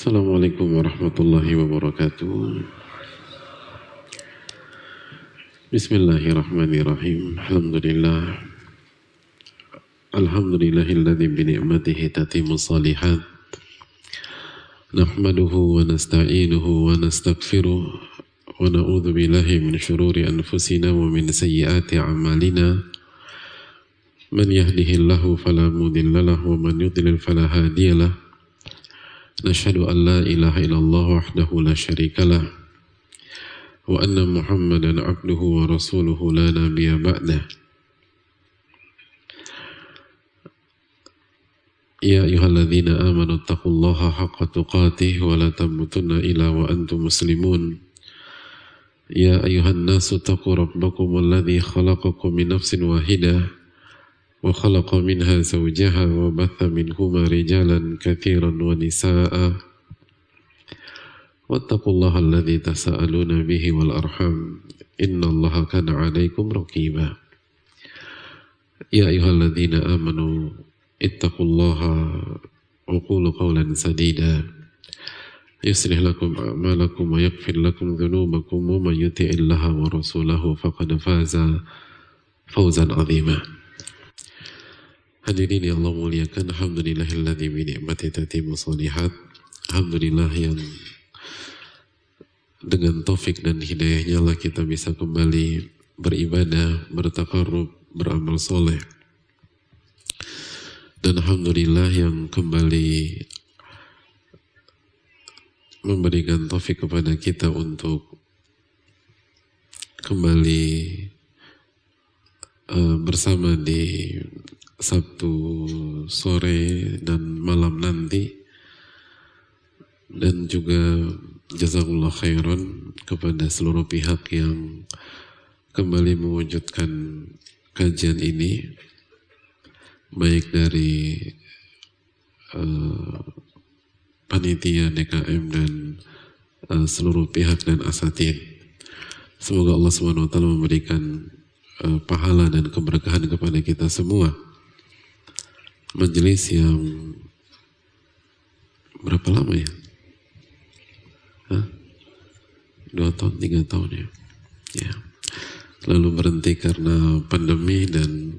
Assalamualaikum warahmatullahi wabarakatuh. Bismillahirrahmanirrahim. Alhamdulillahilladzi bi ni'matihi tatimmu shalihat. Nahmaduhu wa nasta'inuhu wa nastaghfiruh wa na'udzu billahi min shururi anfusina wa min sayyiati a'malina. Man yahdihillahu fala mudilla lahu wa man yudlil fala hadiyalah. Nashhadu an la ilaha illallah wahdahu la syarika lah wa anna Muhammadan abduhu wa rasuluhu la nabiyya ba'dah. Ya ayyuhalladzina amanu taqullaha haqqa tuqatih wa la tamutunna illa wa antum muslimun. Ya ayyuhan nasu taqu rabbakum alladzi khalaqakum min nafsin wahidah wa khalaqa minha zawjaha wa batha minhuma rijalan katsiran wa nisaa'a wattaqullaha alladzi tasaaluna bihi wal arham innallaha kana 'alaikum raqiba. Ya ayyuhalladzina amanu ittaqullaha wa qulu qawlan sadida yuslih lakum a'malakum wa yaghfir lakum dhunubakum wa may yuti'illaha wa rasulahu faqad faza fawzan 'azima. Hadirin yang Allah muliakan, alhamdulillahilladzi bi ni'matihi tatimmu shalihat. Alhamdulillah yang dengan taufik dan hidayahnya lah kita bisa kembali beribadah, bertaqarrub, beramal soleh. Dan alhamdulillah yang kembali memberikan taufik kepada kita untuk kembali bersama di Sabtu sore dan malam nanti, dan juga jazakallah khairan kepada seluruh pihak yang kembali mewujudkan kajian ini, baik dari panitia DKM dan seluruh pihak dan asatid. Semoga Allah SWT memberikan pahala dan keberkahan kepada kita semua. Majelis yang berapa lama ya? 2 tahun, 3 tahun ya? Ya. Lalu berhenti karena pandemi dan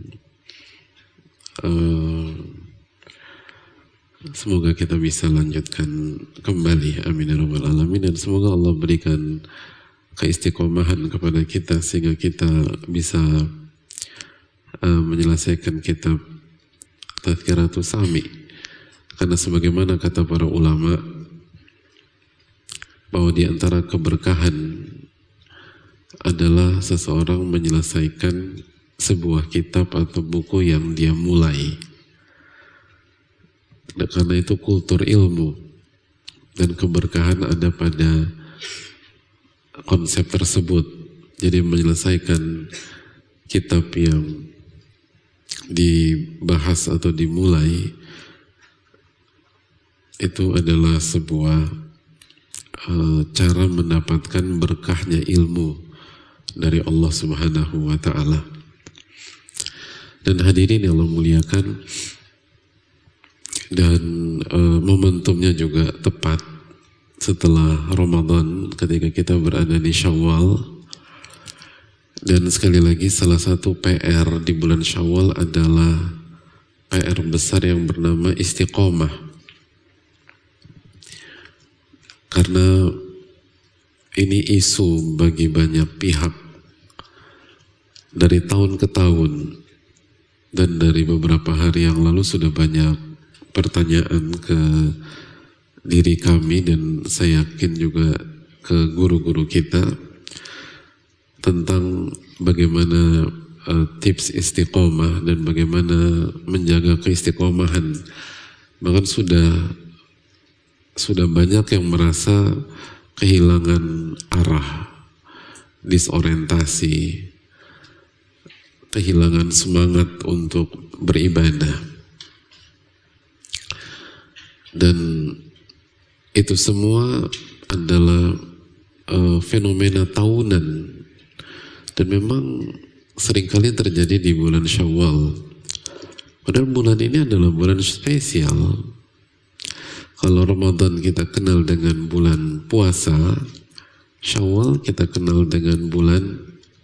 semoga kita bisa lanjutkan kembali, amin ya rabbal alamin. Dan semoga Allah berikan keistiqomahan kepada kita sehingga kita bisa menyelesaikan kitab Tazkiratus Sami, karena sebagaimana kata para ulama bahwa di antara keberkahan adalah seseorang menyelesaikan sebuah kitab atau buku yang dia mulai. Dan karena itu kultur ilmu dan keberkahan ada pada konsep tersebut. Jadi menyelesaikan kitab yang dibahas atau dimulai itu adalah sebuah cara mendapatkan berkahnya ilmu dari Allah Subhanahu wa ta'ala. Dan hadirin yang Allah muliakan, dan momentumnya juga tepat setelah Ramadan ketika kita berada di Syawal. Dan sekali lagi, salah satu PR di bulan Syawal adalah PR besar yang bernama istiqomah. Karena ini isu bagi banyak pihak dari tahun ke tahun, dan dari beberapa hari yang lalu sudah banyak pertanyaan ke diri kami dan saya yakin juga ke guru-guru kita tentang bagaimana tips istiqomah dan bagaimana menjaga keistiqomahan. Bahkan sudah banyak yang merasa kehilangan arah, disorientasi, kehilangan semangat untuk beribadah. Dan itu semua adalah fenomena tahunan. Dan memang seringkali terjadi di bulan Syawal. Padahal bulan ini adalah bulan spesial. Kalau Ramadan kita kenal dengan bulan puasa, Syawal kita kenal dengan bulan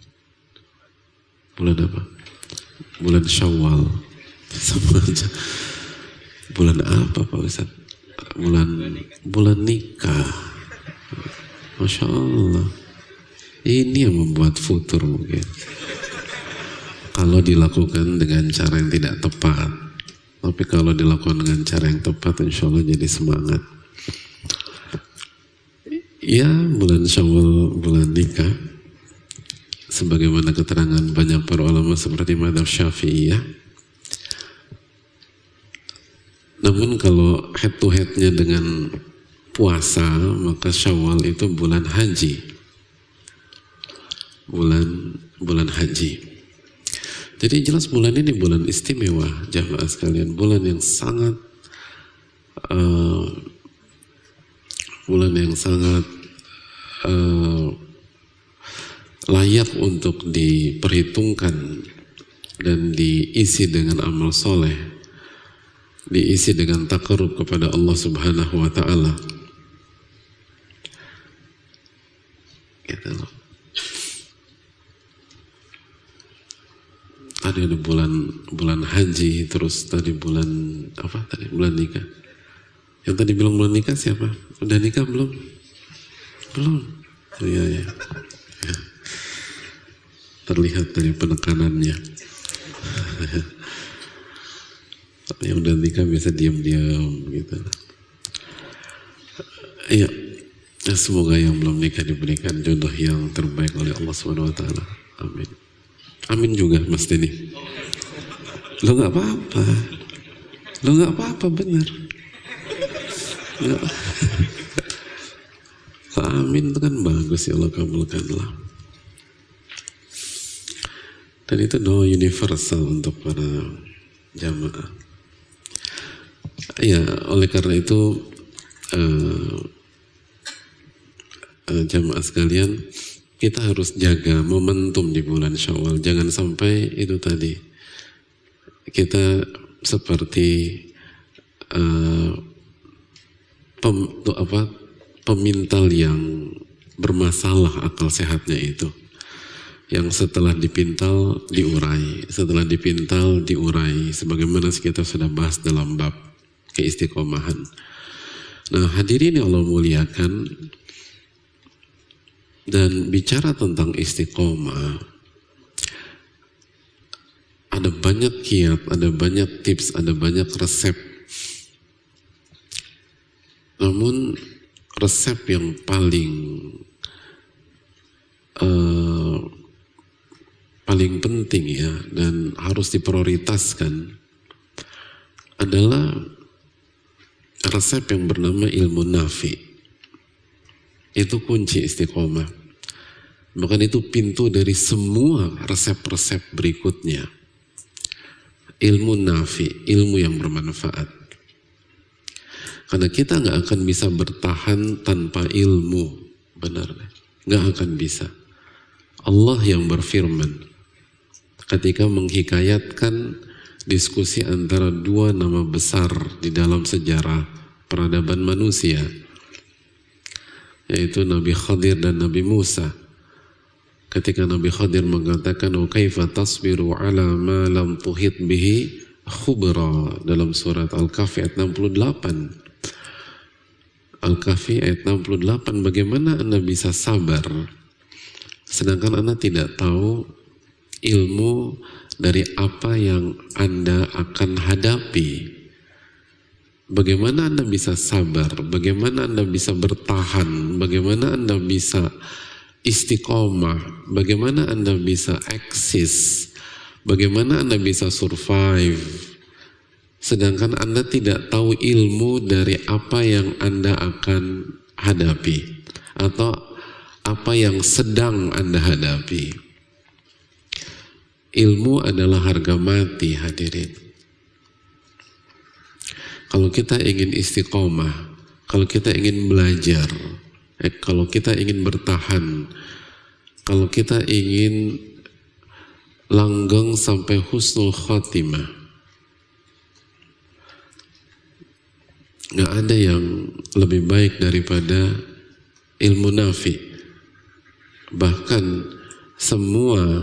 apa? Bulan Syawal. Sama aja. Bulan apa Pak Ustaz? Bulan nikah. Masya Allah. Ini yang membuat futur mungkin. Kalau dilakukan dengan cara yang tidak tepat. Tapi kalau dilakukan dengan cara yang tepat, insya Allah jadi semangat. Ya, bulan Syawal, bulan nikah. Sebagaimana keterangan banyak para ulama seperti Madzhab Syafi'iyah. Namun kalau head to headnya dengan puasa, maka Syawal itu bulan haji. Bulan haji. Jadi jelas bulan ini bulan istimewa, jamaah sekalian. Bulan yang sangat layak untuk diperhitungkan dan diisi dengan amal soleh, diisi dengan takarrub kepada Allah Subhanahu wa Ta'ala. Gitu loh. Ada bulan haji, terus tadi bulan apa tadi, bulan nikah. Yang tadi bilang bulan nikah siapa? Udah nikah belum? Belum. Oh, iya. Ya. Terlihat dari penekanannya. Yang udah nikah biasa diam-diam gitu. Iya. Semoga yang belum nikah diberikan jodoh yang terbaik oleh Allah Subhanahu wa Ta'ala. Amin. Amin juga Mas Denny. Lo gak apa-apa bener. Amin itu kan bagus, ya Allah kabulkanlah. Dan itu doa universal untuk para jamaah. Ya, oleh karena itu jamaah sekalian, kita harus jaga momentum di bulan Syawal. Jangan sampai itu tadi kita seperti pemintal yang bermasalah akal sehatnya itu, yang setelah dipintal diurai, setelah dipintal diurai, sebagaimana kita sudah bahas dalam bab keistiqomahan. Nah, hadirin yang Allah muliakan, dan bicara tentang istiqomah, ada banyak kiat, ada banyak tips, ada banyak resep. Namun resep yang paling penting ya, dan harus diprioritaskan adalah resep yang bernama ilmu nafi. Itu kunci istiqomah. Bahkan itu pintu dari semua resep-resep berikutnya. Ilmu nafi, ilmu yang bermanfaat. Karena kita nggak akan bisa bertahan tanpa ilmu, benar? Nggak akan bisa. Allah yang berfirman ketika menghikayatkan diskusi antara dua nama besar di dalam sejarah peradaban manusia, yaitu Nabi Khadir dan Nabi Musa. Ketika Nabi Khadir mengatakan wa kaifa tasbiru ala ma lam tuhit bihi khubra, dalam surat Al-Kahfi ayat 68. Al-Kahfi ayat 68, bagaimana Anda bisa sabar sedangkan Anda tidak tahu ilmu dari apa yang Anda akan hadapi? Bagaimana Anda bisa sabar? Bagaimana Anda bisa bertahan? Bagaimana Anda bisa istiqomah? Bagaimana Anda bisa eksis? Bagaimana Anda bisa survive? Sedangkan Anda tidak tahu ilmu dari apa yang Anda akan hadapi atau apa yang sedang Anda hadapi. Ilmu adalah harga mati, hadirin. Kalau kita ingin istiqomah, kalau kita ingin belajar, kalau kita ingin bertahan, kalau kita ingin langgeng sampai husnul khatimah, nggak ada yang lebih baik daripada ilmu nafi. Bahkan semua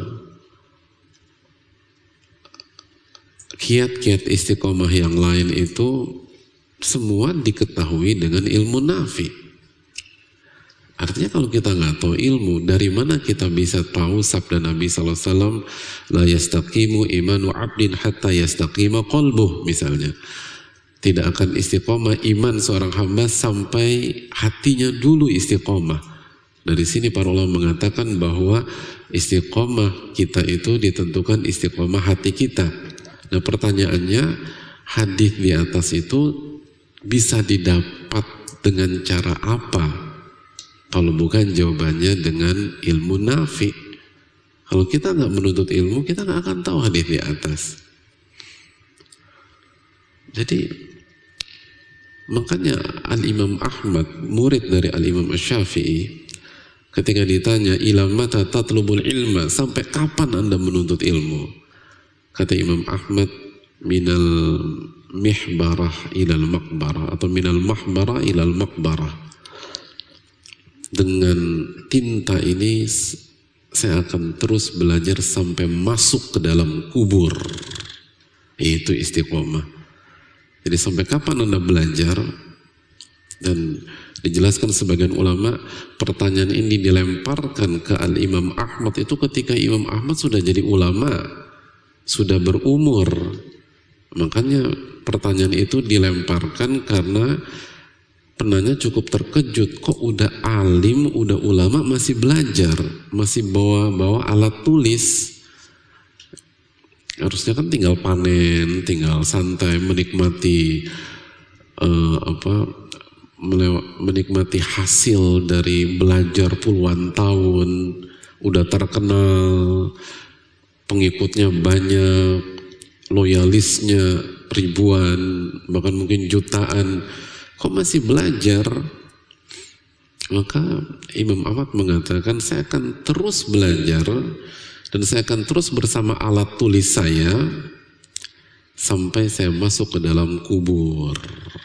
kiat-kiat istiqomah yang lain itu semua diketahui dengan ilmu nafi. Artinya kalau kita nggak tahu ilmu, dari mana kita bisa tahu sabda Nabi SAW, la yastaqimu imanu abdin hatta yastaqima qalbuh, misalnya. Tidak akan istiqomah iman seorang hamba sampai hatinya dulu istiqomah. Dari sini para ulama mengatakan bahwa istiqomah kita itu ditentukan istiqomah hati kita. Nah pertanyaannya, hadis di atas itu bisa didapat dengan cara apa? Kalau bukan jawabannya dengan ilmu nafi. Kalau kita nggak menuntut ilmu, kita nggak akan tahu hadis di atas. Jadi makanya Al-Imam Ahmad, murid dari Al-Imam Asy-Syafi'i, ketika ditanya ila mata tatlubul ilma, sampai kapan Anda menuntut ilmu? Kata Imam Ahmad, minal mihbarah ilal maqbarah, atau minal mahbarah ilal maqbarah. Dengan tinta ini saya akan terus belajar sampai masuk ke dalam kubur. Itu istiqomah. Jadi sampai kapan Anda belajar? Dan dijelaskan sebagian ulama, pertanyaan ini dilemparkan ke Al-Imam Ahmad itu ketika Imam Ahmad sudah jadi ulama, sudah berumur. Makanya pertanyaan itu dilemparkan karena penanya cukup terkejut, kok udah alim, udah ulama masih belajar, masih bawa alat tulis. Harusnya kan tinggal panen, tinggal santai, menikmati menikmati hasil dari belajar puluhan tahun, udah terkenal, pengikutnya banyak, loyalisnya ribuan, bahkan mungkin jutaan. Kok masih belajar? Maka Imam Ahmad mengatakan, saya akan terus belajar dan saya akan terus bersama alat tulis saya sampai saya masuk ke dalam kubur.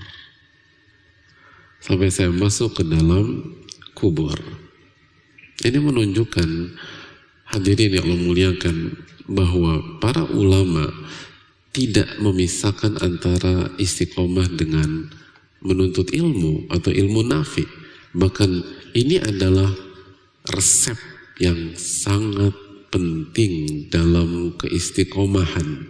Sampai saya masuk ke dalam kubur. Ini menunjukkan, hadirin yang Allah muliakan, bahwa para ulama tidak memisahkan antara istiqomah dengan menuntut ilmu atau ilmu nafi. Bahkan ini adalah resep yang sangat penting dalam keistiqomahan.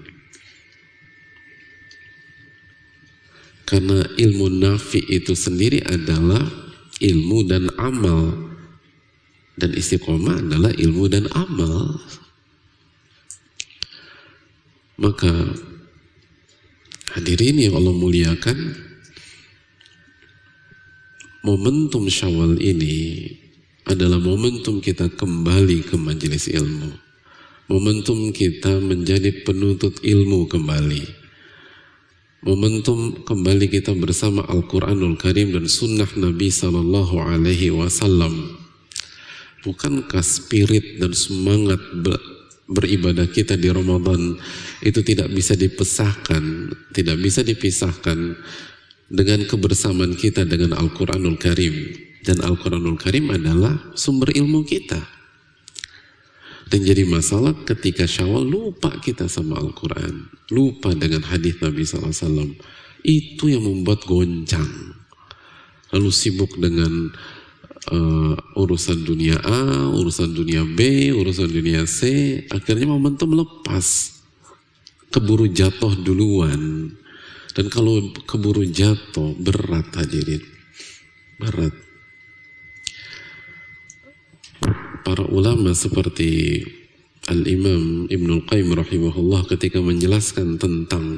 Karena ilmu nafi itu sendiri adalah ilmu dan amal, dan istiqomah adalah ilmu dan amal. Maka hadirin yang Allah muliakan, momentum Syawal ini adalah momentum kita kembali ke majelis ilmu. Momentum kita menjadi penuntut ilmu kembali. Momentum kembali kita bersama Al-Quranul Karim dan Sunnah Nabi SAW. Bukankah spirit dan semangat beribadah kita di Ramadan itu tidak bisa dipisahkan, tidak bisa dipisahkan dengan kebersamaan kita dengan Al-Quranul Karim. Dan Al-Quranul Karim adalah sumber ilmu kita. Dan jadi masalah ketika Syawal lupa kita sama Al-Quran, lupa dengan hadis Nabi SAW. Itu yang membuat goncang. Lalu sibuk dengan urusan dunia A, urusan dunia B, urusan dunia C. Akhirnya momentum lepas, keburu jatuh duluan. Dan kalau keburu jatuh, berat hadirin, berat. Para ulama seperti Al-Imam Ibnul Qayyim rahimahullah ketika menjelaskan tentang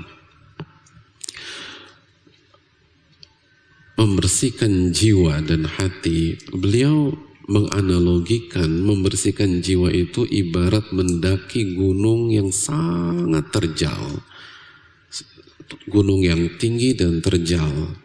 membersihkan jiwa dan hati, beliau menganalogikan membersihkan jiwa itu ibarat mendaki gunung yang sangat terjal. Gunung yang tinggi dan terjal,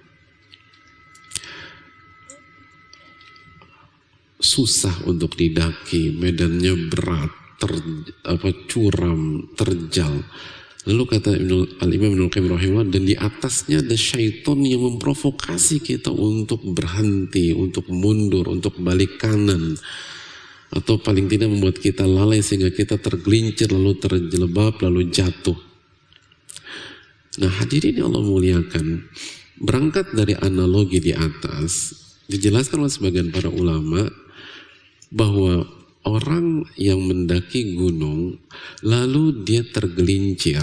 susah untuk didaki, medannya berat, curam, terjal. Lalu kata Al-Imam Ibnul Qayyim rahimahullah, dan di atasnya ada syaitan yang memprovokasi kita untuk berhenti, untuk mundur, untuk balik kanan, atau paling tidak membuat kita lalai sehingga kita tergelincir, lalu terjelebab, lalu jatuh. Nah, hadirin yang Allah muliakan, berangkat dari analogi di atas, dijelaskan oleh sebagian para ulama bahwa orang yang mendaki gunung lalu dia tergelincir,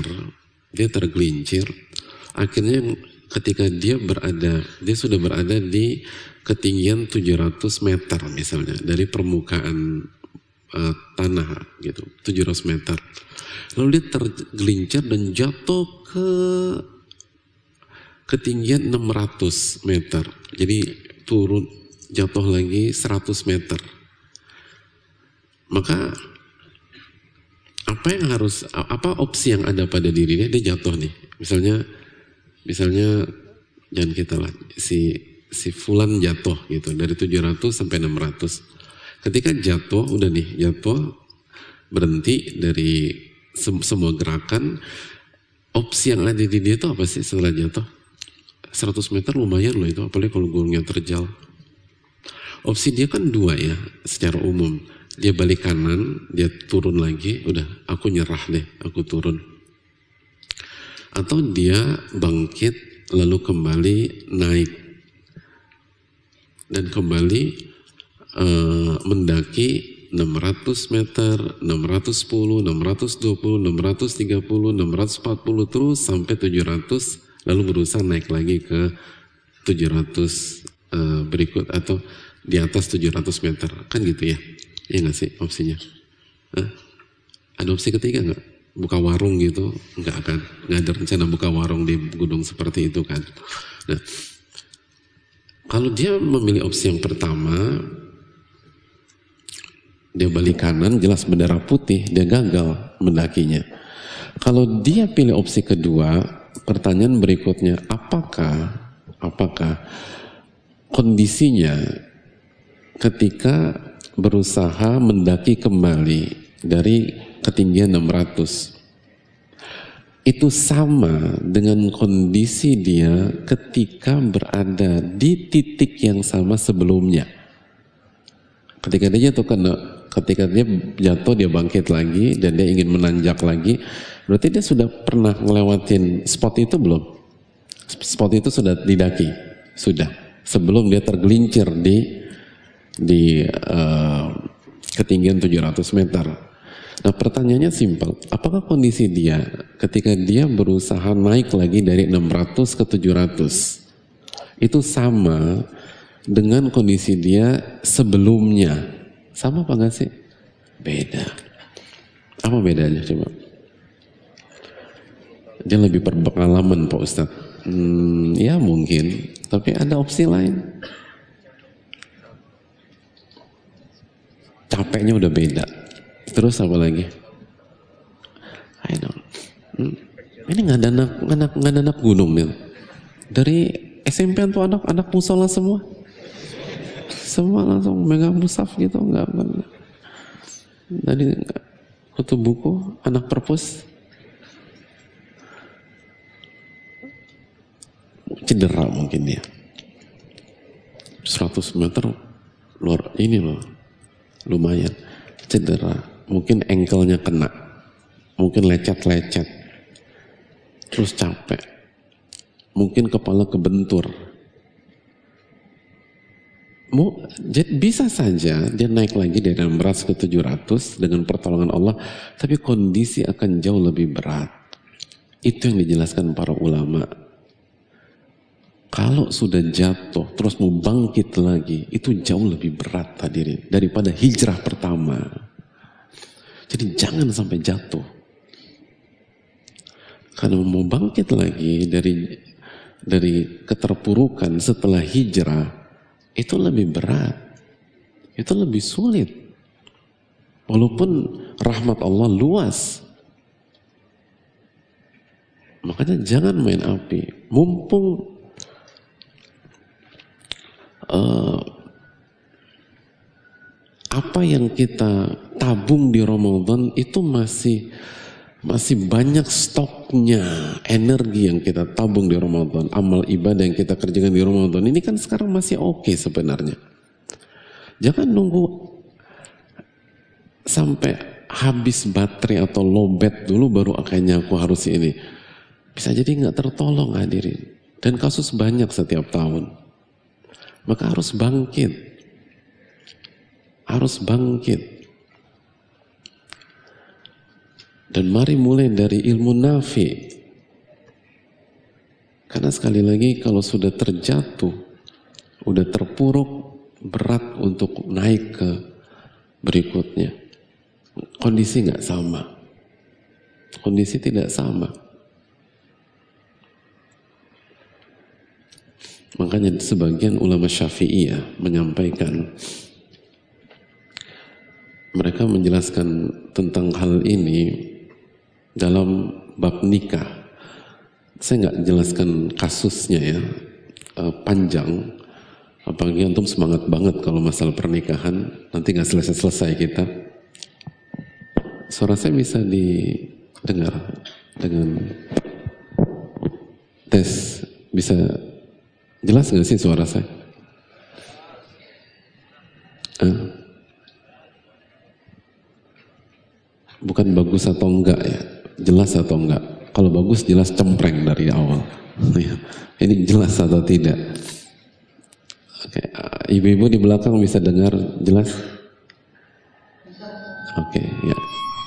akhirnya ketika dia sudah berada di ketinggian 700 meter misalnya dari permukaan tanah gitu, 700 meter. Lalu dia tergelincir dan jatuh ke ketinggian 600 meter. Jadi turun, jatuh lagi 100 meter. Maka apa opsi yang ada pada dirinya? Dia jatuh nih. Misalnya jangan kita lah, si fulan jatuh gitu dari 700 sampai 600. Ketika jatuh, berhenti dari semua gerakan. Opsi yang ada di dia itu apa sih setelah jatuh? 100 meter lumayan loh itu, apalagi kalau gunungnya terjal. Opsi dia kan dua ya secara umum. Dia balik kanan, dia turun lagi, udah aku nyerah deh, aku turun. Atau dia bangkit lalu kembali naik dan kembali mendaki 600 meter, 610, 620, 630, 640 terus sampai 700, lalu berusaha naik lagi ke 700 berikut atau di atas 700 meter, kan gitu ya? Iya nggak sih opsinya? Ada opsi ketiga nggak? Buka warung gitu? Nggak ada rencana buka warung di gunung seperti itu kan? Nah, kalau dia memilih opsi yang pertama, dia balik kanan, jelas bendera putih, dia gagal mendakinya. Kalau dia pilih opsi kedua, pertanyaan berikutnya, apakah kondisinya ketika berusaha mendaki kembali dari ketinggian 600 itu sama dengan kondisi dia ketika berada di titik yang sama sebelumnya. Ketika dia jatuh, dia bangkit lagi dan dia ingin menanjak lagi, berarti dia sudah pernah ngelewatin spot itu belum? Spot itu sudah didaki, sudah sebelum dia tergelincir di ketinggian 700 meter. Nah, pertanyaannya simpel, apakah kondisi dia ketika dia berusaha naik lagi dari 600 ke 700 itu sama dengan kondisi dia sebelumnya? Sama apa enggak sih? Beda. Apa bedanya coba? Dia lebih berpengalaman Pak Ustadz. Ya mungkin, tapi ada opsi lain. Capeknya udah beda. Terus apa lagi? I don't. Ini nggak ada anak gunung nih. Dari SMP tuh anak musola semua. Semua langsung megang mushaf gitu, nggak. Dari kutub buku, anak perpus. Cedera mungkin dia. 100 meter luar ini loh. Lumayan cedera, mungkin ankle-nya kena, mungkin lecet-lecet, terus capek, mungkin kepala kebentur. Bisa saja dia naik lagi dari 600 ke 700 dengan pertolongan Allah, tapi kondisi akan jauh lebih berat. Itu yang dijelaskan para ulama. Kalau sudah jatuh terus mau bangkit lagi, itu jauh lebih berat hadirin daripada hijrah pertama. Jadi jangan sampai jatuh. Karena mau bangkit lagi dari keterpurukan setelah hijrah, itu lebih berat. Itu lebih sulit. Walaupun rahmat Allah luas. Makanya jangan main api. Mumpung apa yang kita tabung di Ramadan itu Masih banyak stoknya energi yang kita tabung di Ramadan, amal ibadah yang kita kerjakan di Ramadan. Ini kan sekarang masih oke sebenarnya. Jangan nunggu sampai habis baterai atau lowbat dulu baru akhirnya aku harus ini. Bisa jadi nggak tertolong hadirin. Dan kasus banyak setiap tahun. Maka harus bangkit. Harus bangkit. Dan mari mulai dari ilmu nafi. Karena sekali lagi kalau sudah terjatuh, udah terpuruk, berat untuk naik ke berikutnya. Kondisi nggak sama. Kondisi tidak sama. Makanya sebagian ulama Syafi'iyah menyampaikan, mereka menjelaskan tentang hal ini dalam bab nikah. Saya nggak jelaskan kasusnya ya, panjang. Apalagi antum semangat banget kalau masalah pernikahan, nanti nggak selesai-selesai kita. Suara saya bisa didengar dengan tes, bisa jelas nggak sih suara saya? Bukan bagus atau enggak ya, jelas atau enggak. Kalau bagus jelas cempreng dari awal. Ini jelas atau tidak? Oke, ibu-ibu di belakang bisa dengar jelas? Oke, ya.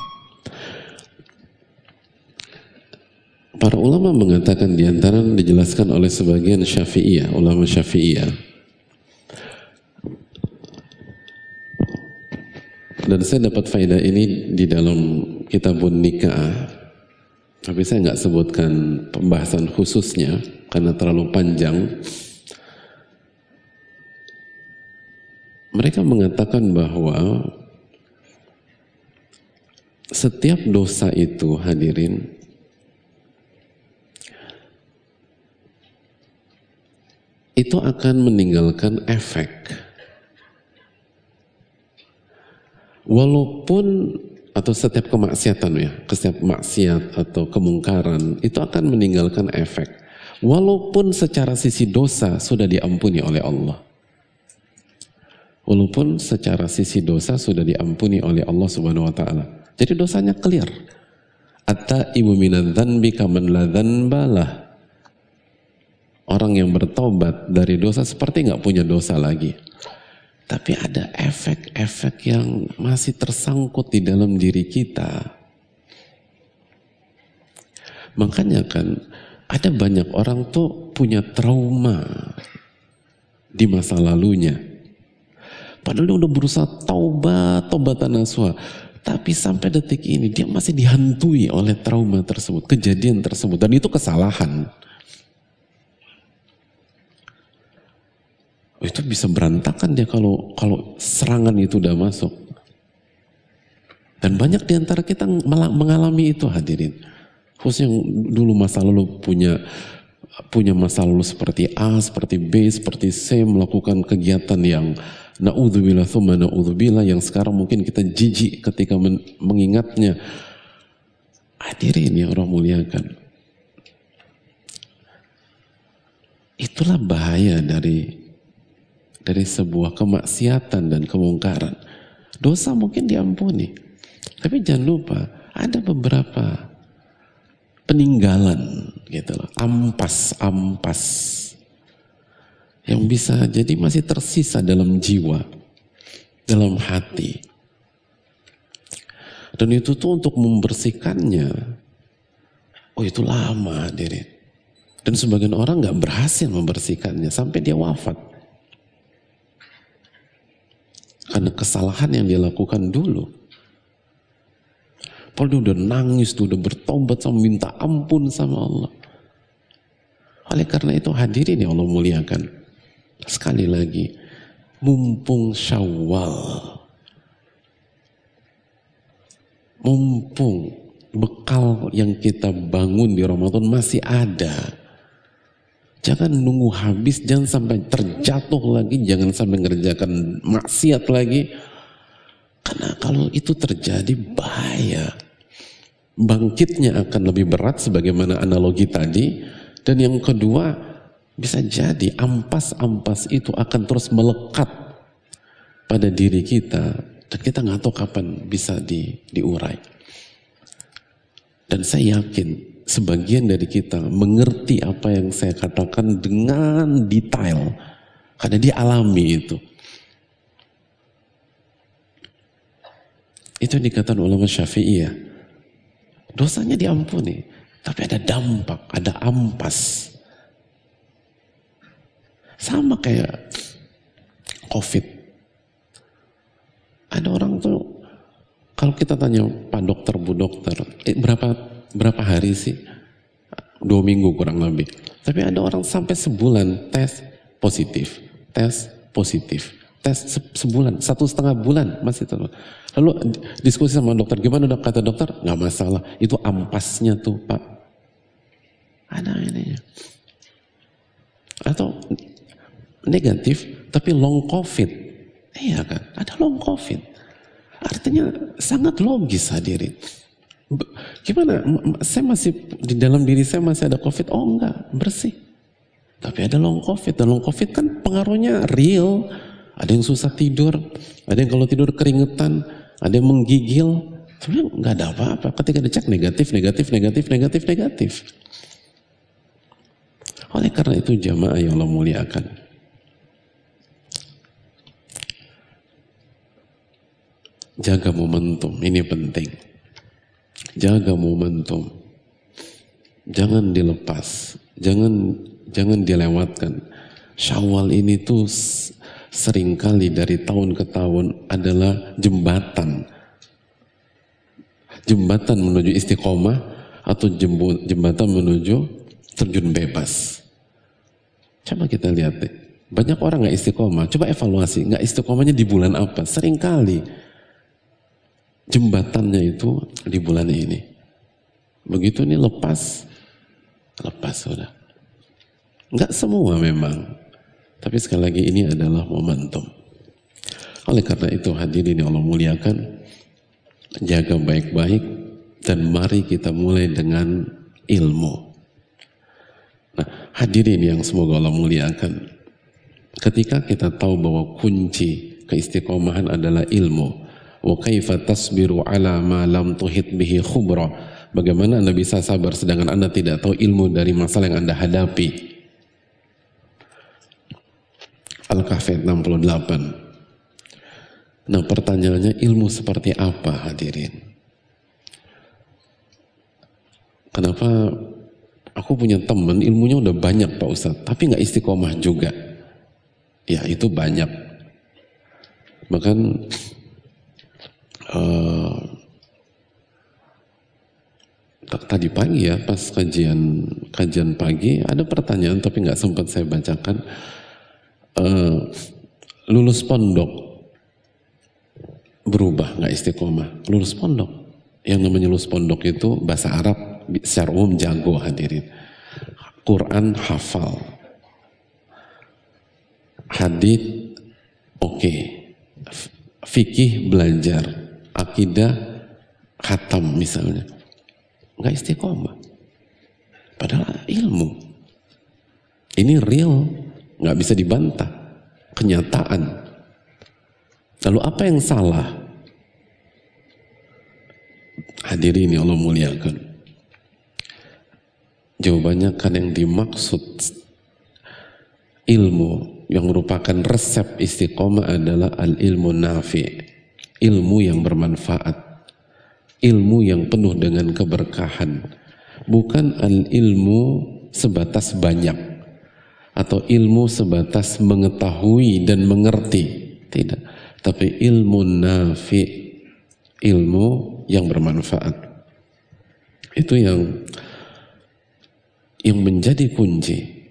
Para ulama mengatakan diantara dijelaskan oleh sebagian Syafi'iyah, ulama Syafi'iyah. Dan saya dapat faedah ini di dalam kitabun nikah. Tapi saya nggak sebutkan pembahasan khususnya karena terlalu panjang. Mereka mengatakan bahwa setiap dosa itu hadirin itu akan meninggalkan efek. Walaupun atau setiap kemaksiatan ya, setiap maksiat atau kemungkaran itu akan meninggalkan efek. Walaupun secara sisi dosa sudah diampuni oleh Allah. Walaupun secara sisi dosa sudah diampuni oleh Allah Subhanahu wa taala. Jadi dosanya clear. At-taibu minadz-dzanbi kaman la dzanbalah. Orang yang bertobat dari dosa seperti nggak punya dosa lagi. Tapi ada efek-efek yang masih tersangkut di dalam diri kita. Makanya kan ada banyak orang tuh punya trauma di masa lalunya. Padahal dia udah berusaha taubatan nasuha. Tapi sampai detik ini dia masih dihantui oleh trauma tersebut, kejadian tersebut. Dan itu kesalahan. Itu bisa berantakan dia kalau serangan itu udah masuk. Dan banyak diantara kita mengalami itu hadirin. Khususnya yang dulu masa lalu punya masa lalu seperti A, seperti B, seperti C, melakukan kegiatan yang na'udzubillah thumma na'udzubillah, yang sekarang mungkin kita jijik ketika mengingatnya. Hadirin yang Allah muliakan. Itulah bahaya dari sebuah kemaksiatan dan kemungkaran. Dosa mungkin diampuni, tapi jangan lupa ada beberapa peninggalan gitu loh, ampas yang bisa jadi masih tersisa dalam jiwa, dalam hati. Dan itu tuh untuk membersihkannya, itu lama hadirin. Dan sebagian orang nggak berhasil membersihkannya sampai dia wafat. Karena kesalahan yang dia lakukan dulu. Padahal dia udah nangis, udah bertobat sama minta ampun sama Allah. Oleh karena itu hadirin yang Allah muliakan. Sekali lagi, mumpung Syawal, mumpung bekal yang kita bangun di Ramadan masih ada. Jangan nunggu habis, jangan sampai terjatuh lagi, jangan sampai ngerjakan maksiat lagi. Karena kalau itu terjadi bahaya. bangkitnya akan lebih berat sebagaimana analogi tadi. Dan yang kedua, bisa jadi ampas-ampas itu akan terus melekat pada diri kita dan kita nggak tahu kapan bisa diurai. Dan saya yakin sebagian dari kita mengerti apa yang saya katakan dengan detail karena dia alami itu. Itu yang dikatakan ulama Syafi'iyah. Dosanya diampuni, tapi ada dampak, ada ampas. Sama kayak COVID. Ada orang tuh, kalau kita tanya Pak Dokter, Bu Dokter, berapa hari sih? 2 minggu kurang lebih. Tapi ada orang sampai sebulan tes positif, tes sebulan, 1,5 bulan masih terus. Lalu diskusi sama dokter, gimana dok? Kata dokter, nggak masalah, itu ampasnya tuh Pak. Ada ininya. Atau negatif, tapi long COVID. Iya kan, ada long COVID. Artinya sangat logis hadirin. Gimana? Saya masih, di dalam diri saya masih ada COVID? Oh enggak, bersih. Tapi ada long COVID, dan long COVID kan pengaruhnya real. Ada yang susah tidur, ada yang kalau tidur keringetan, ada yang menggigil. Sebenarnya nggak ada apa-apa. Ketika dicek negatif. Oleh karena itu jamaah yang Allah muliakan, jaga momentum, ini penting. Jaga momentum, jangan dilepas, jangan dilewatkan. Syawal ini tuh seringkali dari tahun ke tahun adalah jembatan menuju istiqomah atau jembatan menuju terjun bebas. Coba kita lihat deh, banyak orang nggak istiqomah. Coba evaluasi, nggak istiqomahnya di bulan apa? Seringkali jembatannya itu di bulan ini. Begitu ini lepas sudah. Nggak semua memang. Tapi sekali lagi ini adalah momentum. Oleh karena itu hadirin yang Allah muliakan, jaga baik-baik dan mari kita mulai dengan ilmu. Nah, hadirin yang semoga Allah muliakan, ketika kita tahu bahwa kunci keistiqomahan adalah ilmu, wa kaifa tasbiru ala ma lam tuhit bihi khubra, bagaimana Anda bisa sabar sedangkan Anda tidak tahu ilmu dari masalah yang Anda hadapi. Al-Kahfi 68. Nah pertanyaannya, ilmu seperti apa hadirin? Kenapa aku punya teman ilmunya udah banyak Pak Ustadz, tapi nggak istiqomah juga? Ya itu banyak. Bahkan tadi pagi ya pas kajian pagi ada pertanyaan tapi nggak sempat saya bacakan. Lulus pondok berubah nggak istiqomah? Lulus pondok, yang namanya lulus pondok itu bahasa Arab secara umum jago hadirin, Quran hafal, hadits oke, fikih belajar, akidah khatam misalnya, nggak istiqomah. Padahal ilmu ini real, nggak bisa dibantah, kenyataan. Lalu apa yang salah? Hadirin yang Allah muliakan, jawabannya kan yang dimaksud ilmu yang merupakan resep istiqomah adalah al-ilmu nafi, ilmu yang bermanfaat, ilmu yang penuh dengan keberkahan, bukan al-ilmu sebatas banyak atau ilmu sebatas mengetahui dan mengerti, tidak, tapi ilmu nafi, ilmu yang bermanfaat. Itu yang menjadi kunci.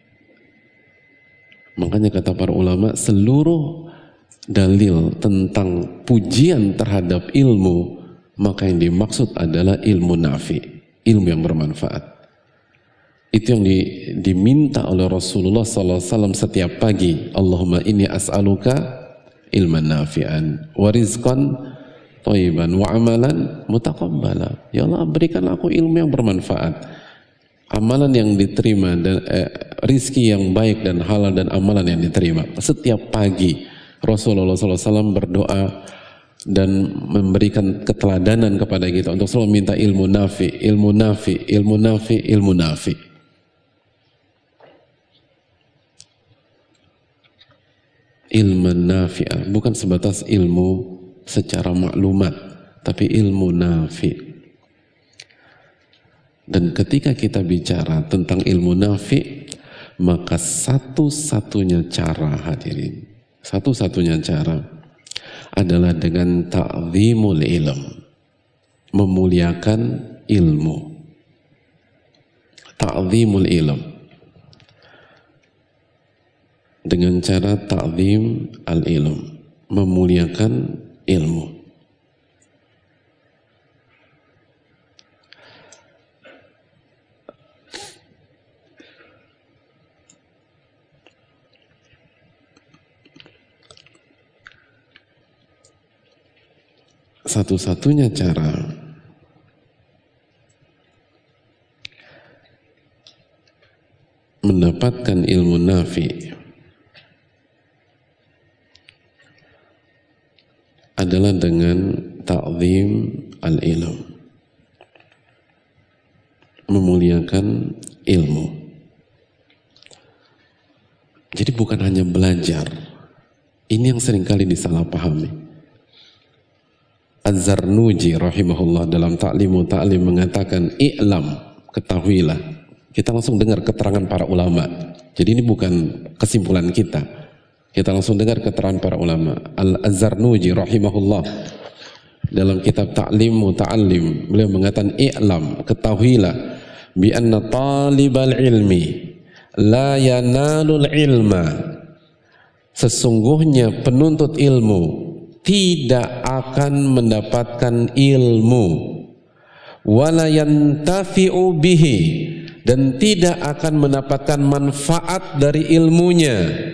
Makanya kata para ulama, seluruh dalil tentang pujian terhadap ilmu, maka yang dimaksud adalah ilmu nafi, ilmu yang bermanfaat. Itu yang diminta oleh Rasulullah SAW setiap pagi. Allahumma inni as'aluka ilman nafi'an wa rizqan thayyiban wa amalan mutaqabbala. Ya Allah, berikanlah aku ilmu yang bermanfaat, amalan yang diterima, dan rizki yang baik dan halal, dan amalan yang diterima. Setiap pagi Rasulullah SAW berdoa dan memberikan keteladanan kepada kita untuk selalu minta ilmu nafi, ilmu nafi, ilmu nafi, ilmu nafi. Ilmu nafi'ah, bukan sebatas ilmu secara maklumat, tapi ilmu nafi. Dan ketika kita bicara tentang ilmu nafi, maka satu-satunya cara, hadirin, satu-satunya cara adalah dengan ta'zimul ilm, memuliakan ilmu. Ta'zimul ilm dengan cara ta'zim al-ilm, memuliakan ilmu. Satu-satunya cara mendapatkan ilmu nafi adalah dengan ta'zim al-ilm, memuliakan ilmu. Jadi bukan hanya belajar, ini yang seringkali disalahpahami. Az-Zarnuji rahimahullah dalam Ta'limu Ta'lim mengatakan, i'lam, ketahuilah. Kita langsung dengar keterangan para ulama. Jadi ini bukan kesimpulan kita. Kita langsung dengar keterangan para ulama. Az-Zarnuji rahimahullah dalam kitab Ta'limu Ta'lim, beliau mengatakan, i'lam, ketahuilah, bi anna talibal ilmi la yanalul ilma, sesungguhnya penuntut ilmu tidak akan mendapatkan ilmu, wala yantafi'u bihi, dan tidak akan mendapatkan manfaat dari ilmunya,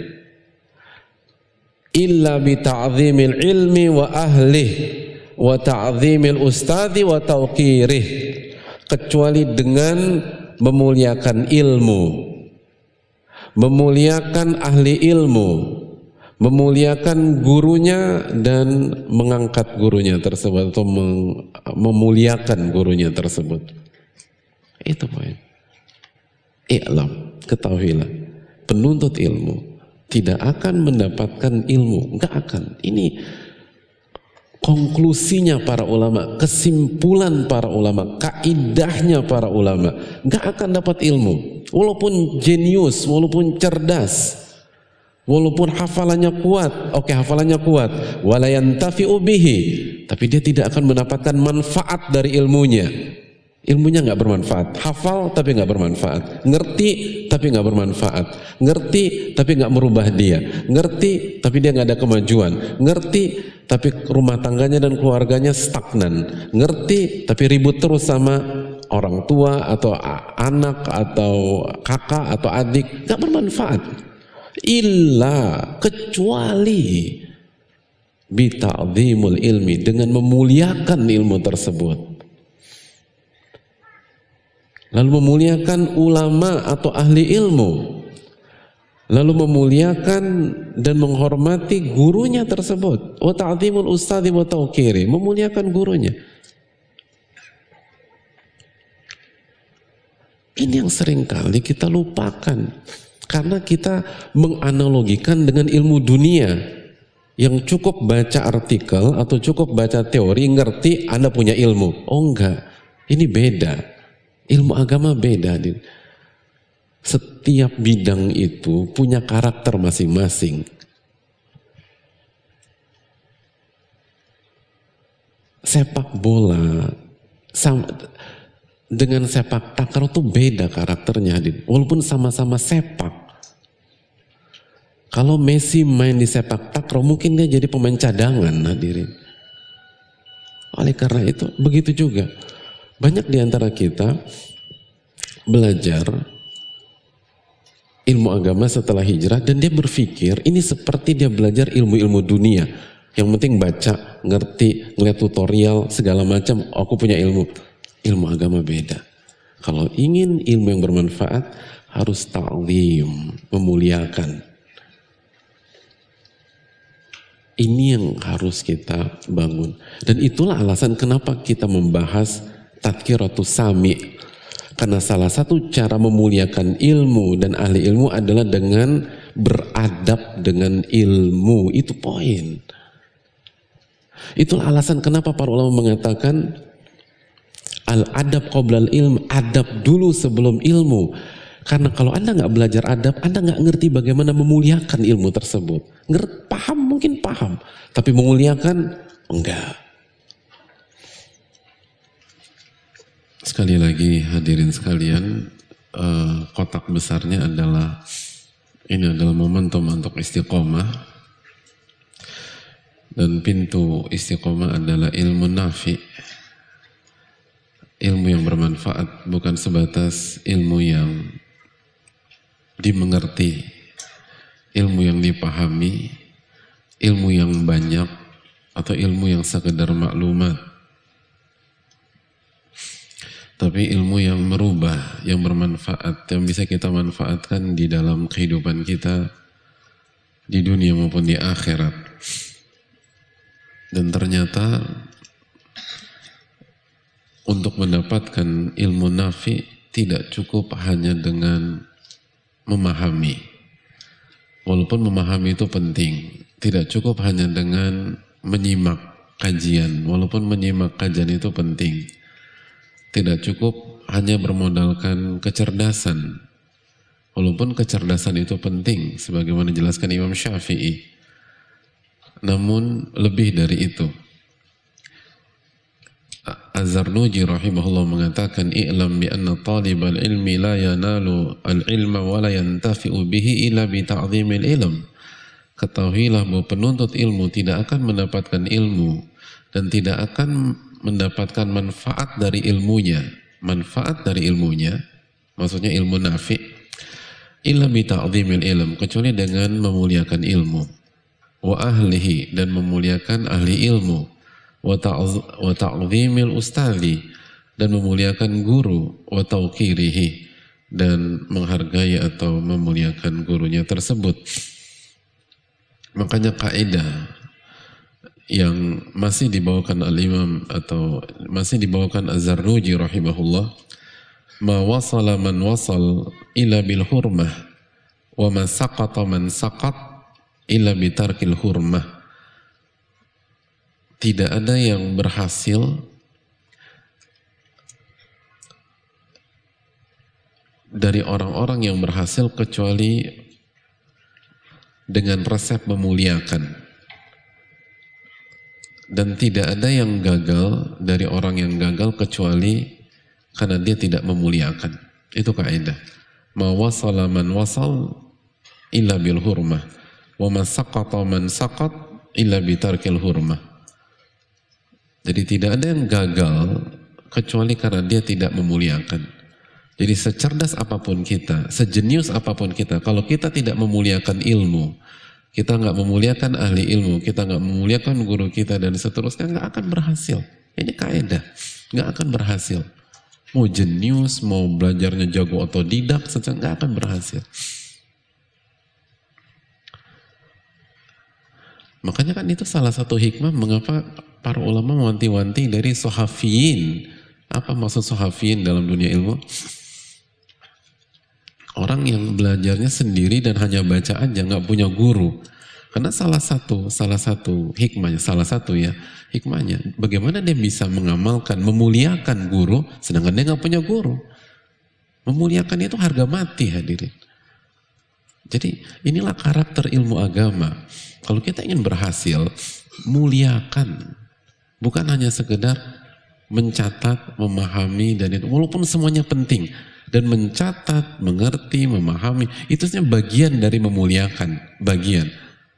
illa bi ta'zimil ilmi wa ahlih wa ta'zimil ustadhi wa tauqirih, kecuali dengan memuliakan ilmu, memuliakan ahli ilmu, memuliakan gurunya dan mengangkat gurunya tersebut, atau memuliakan gurunya tersebut. Itu poin. I'lam, ketahuilah, penuntut ilmu tidak akan mendapatkan ilmu, enggak akan. Ini konklusinya para ulama, kesimpulan para ulama, kaidahnya para ulama, enggak akan dapat ilmu walaupun jenius, walaupun cerdas, walaupun hafalannya kuat. Oke, hafalannya kuat, wala yantafi'u bihi, tapi dia tidak akan mendapatkan manfaat dari ilmunya. Ilmunya nggak bermanfaat. Hafal tapi nggak bermanfaat. Ngerti tapi nggak bermanfaat. Ngerti tapi nggak merubah dia. Ngerti tapi dia nggak ada kemajuan. Ngerti tapi rumah tangganya dan keluarganya stagnan. Ngerti tapi ribut terus sama orang tua atau anak atau kakak atau adik. Nggak bermanfaat. Illa, kecuali bita'zimul ilmi, dengan memuliakan ilmu tersebut, lalu memuliakan ulama atau ahli ilmu, lalu memuliakan dan menghormati gurunya tersebut, wa ta'zimul ustadzi wa tauqiri, memuliakan gurunya. Ini yang seringkali kita lupakan karena kita menganalogikan dengan ilmu dunia yang cukup baca artikel atau cukup baca teori, ngerti, Anda punya ilmu. Oh enggak, ini beda. Ilmu agama beda. Setiap bidang itu punya karakter masing-masing. Sepak bola dengan sepak takraw itu beda karakternya, walaupun sama-sama sepak. Kalau Messi main di sepak takraw, mungkin dia jadi pemain cadangan, hadirin. Oleh karena itu, begitu juga. Banyak di antara kita belajar ilmu agama setelah hijrah dan dia berpikir ini seperti dia belajar ilmu-ilmu dunia. Yang penting baca, ngerti, ngeliat tutorial, segala macam, aku punya ilmu. Ilmu agama beda. Kalau ingin ilmu yang bermanfaat, harus ta'zim, memuliakan. Ini yang harus kita bangun. Dan itulah alasan kenapa kita membahas tadhkiratus sami. Karena salah satu cara memuliakan ilmu dan ahli ilmu adalah dengan beradab dengan ilmu. Itu poin. Itulah alasan kenapa para ulama mengatakan al-adab qoblal ilm, adab dulu sebelum ilmu. Karena kalau Anda nggak belajar adab, Anda nggak ngerti bagaimana memuliakan ilmu tersebut. Paham mungkin paham, tapi memuliakan enggak. Sekali lagi hadirin sekalian, kotak besarnya adalah ini adalah momentum untuk istiqomah, dan pintu istiqomah adalah ilmu nafi, ilmu yang bermanfaat, bukan sebatas ilmu yang dimengerti, ilmu yang dipahami, ilmu yang banyak, atau ilmu yang sekedar maklumat. Tapi ilmu yang merubah, yang bermanfaat, yang bisa kita manfaatkan di dalam kehidupan kita di dunia maupun di akhirat. Dan ternyata untuk mendapatkan ilmu nafi tidak cukup hanya dengan memahami. Walaupun memahami itu penting, tidak cukup hanya dengan menyimak kajian. Walaupun menyimak kajian itu penting, tidak cukup hanya bermodalkan kecerdasan. Walaupun kecerdasan itu penting, sebagaimana dijelaskan Imam Syafi'i. Namun lebih dari itu. Az-Zarnuji rahimahullah mengatakan, i'lam bi anna talibal ilmi la yanalu al-ilma wa la yantafi'u bihi illa bi ta'zimil ilm. Ketahuilah bahwa penuntut ilmu tidak akan mendapatkan ilmu dan tidak akan mendapatkan manfaat dari ilmunya. Manfaat dari ilmunya, maksudnya ilmu nafi, illa bi ta'zimil ilm, kecuali dengan memuliakan ilmu, wa ahlihi, dan memuliakan ahli ilmu, wa ta'zimil ustadhi, dan memuliakan guru, wa tauqirihi, dan menghargai atau memuliakan gurunya tersebut. Makanya kaidah yang masih dibawakan al-imam atau masih dibawakan Az-Zarnuji rahimahullah, ma wasala man wasal ila bil hurmah wa ma saqata man saqat ila bitarkil hurmah. Tidak ada yang berhasil dari orang-orang yang berhasil kecuali dengan resep memuliakan. Dan tidak ada yang gagal dari orang yang gagal kecuali karena dia tidak memuliakan. Itu kaidah. Ma wasala man wasal illa bil hurmah wa ma saqata man saqat illa bitarkil hurmah. Jadi tidak ada yang gagal kecuali karena dia tidak memuliakan. Jadi secerdas apapun kita, sejenius apapun kita, kalau kita tidak memuliakan ilmu, kita nggak memuliakan ahli ilmu, kita nggak memuliakan guru kita dan seterusnya, nggak akan berhasil. Ini kaidah, nggak akan berhasil. Mau jenius, mau belajarnya jago otodidak, nggak akan berhasil. Makanya kan itu salah satu hikmah mengapa para ulama mewanti-wanti dari sohafiyin. Apa maksud sohafiyin dalam dunia ilmu? Orang yang belajarnya sendiri dan hanya baca aja, nggak punya guru. Karena salah satu hikmahnya, hikmahnya, bagaimana dia bisa mengamalkan, memuliakan guru, sedangkan dia nggak punya guru. Memuliakan itu harga mati, hadirin. Jadi inilah karakter ilmu agama. Kalau kita ingin berhasil, muliakan, bukan hanya sekedar mencatat, memahami, dan itu, walaupun semuanya penting. Dan mencatat, mengerti, memahami, itu sebenarnya bagian dari memuliakan, bagian.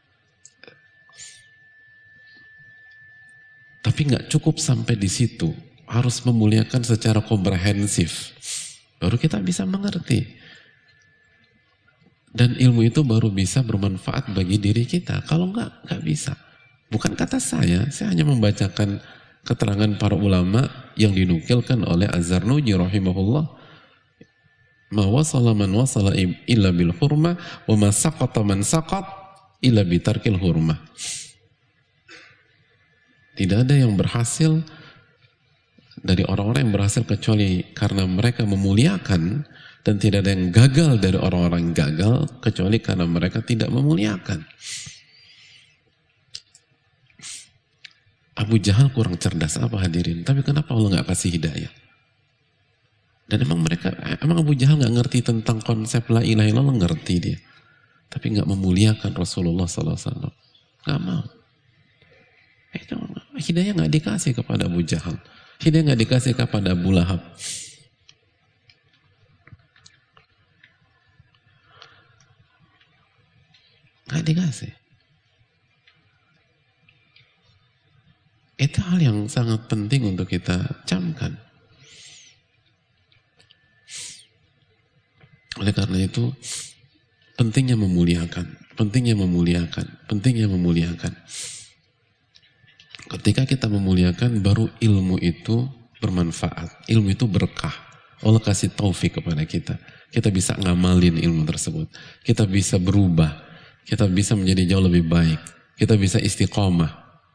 Tapi nggak cukup sampai di situ, harus memuliakan secara komprehensif. Baru kita bisa mengerti. Dan ilmu itu baru bisa bermanfaat bagi diri kita. Kalau nggak bisa. Bukan kata saya hanya membacakan keterangan para ulama yang dinukilkan oleh Az-Zarnuji rahimahullah. Ma wasala man wasala illa bil hurmah wa ma saqata man saqat illa bitarkil hurmah. Tidak ada yang berhasil dari orang-orang yang berhasil kecuali karena mereka memuliakan, dan tidak ada yang gagal dari orang-orang yang gagal kecuali karena mereka tidak memuliakan. Abu Jahal kurang cerdas apa hadirin, tapi kenapa Allah nggak kasih hidayah? Dan emang Abu Jahal nggak ngerti tentang konsep la ilaha illallah, ngerti dia, tapi nggak memuliakan Rasulullah SAW, nggak mau. Itu hidayah nggak dikasih kepada Abu Jahal, hidayah nggak dikasih kepada Abu Lahab. Nggak dikasih. Itu hal yang sangat penting untuk kita camkan. Oleh karena itu, pentingnya memuliakan, pentingnya memuliakan, pentingnya memuliakan. Ketika kita memuliakan, baru ilmu itu bermanfaat, ilmu itu berkah. Allah kasih taufik kepada kita. Kita bisa ngamalin ilmu tersebut. Kita bisa berubah. Kita bisa menjadi jauh lebih baik. Kita bisa istiqomah.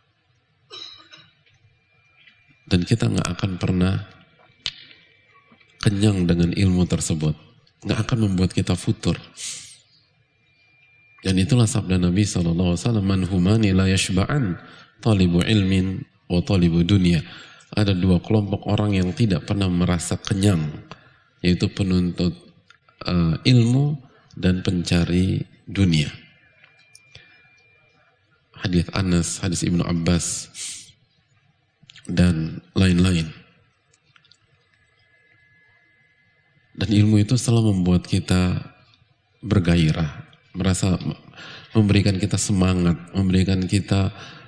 Dan kita nggak akan pernah kenyang dengan ilmu tersebut. Nggak akan membuat kita futur. Dan itulah sabda Nabi SAW, man humani la yashba'an, talibu ilmin wa talibu dunia. Ada dua kelompok orang yang tidak pernah merasa kenyang, yaitu penuntut ilmu dan pencari dunia. Hadis Anas, hadis Ibnu Abbas, dan lain-lain. Dan ilmu itu selalu membuat kita bergairah, merasa memberikan kita semangat, memberikan kita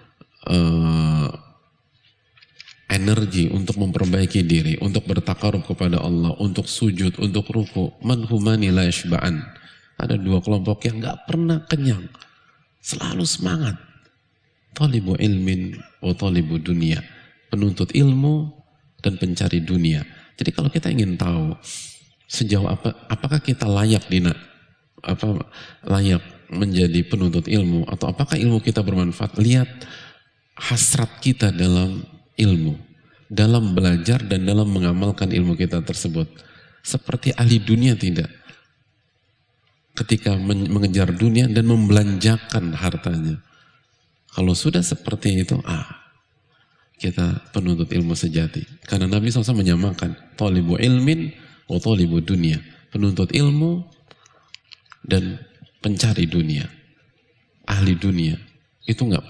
energi untuk memperbaiki diri, untuk bertakarub kepada Allah, untuk sujud, untuk ruku. Man humani la yashba'an. Ada dua kelompok yang gak pernah kenyang, selalu semangat. Talibu ilmin wa talibu dunia. Penuntut ilmu dan pencari dunia. Jadi kalau kita ingin tahu sejauh apakah kita layak layak menjadi penuntut ilmu, atau apakah ilmu kita bermanfaat, lihat hasrat kita dalam ilmu, dalam belajar dan dalam mengamalkan ilmu kita tersebut. Seperti ahli dunia tidak, ketika mengejar dunia dan membelanjakan hartanya. Kalau sudah seperti itu, kita penuntut ilmu sejati. Karena Nabi SAW menyamakan talibu ilmin wa talibu dunia, penuntut ilmu dan pencari dunia. Ahli dunia itu nggak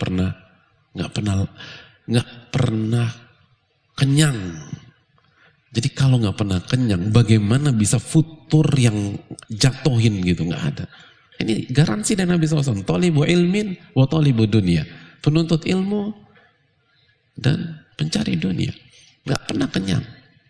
pernah kenyang. Jadi kalau nggak pernah kenyang, bagaimana bisa futur yang jatuhin gitu? Nggak ada. Ini garansi dari Nabi SAW. Talibu ilmin wa talibu dunia, penuntut ilmu dan pencari dunia. Nggak pernah kenyang.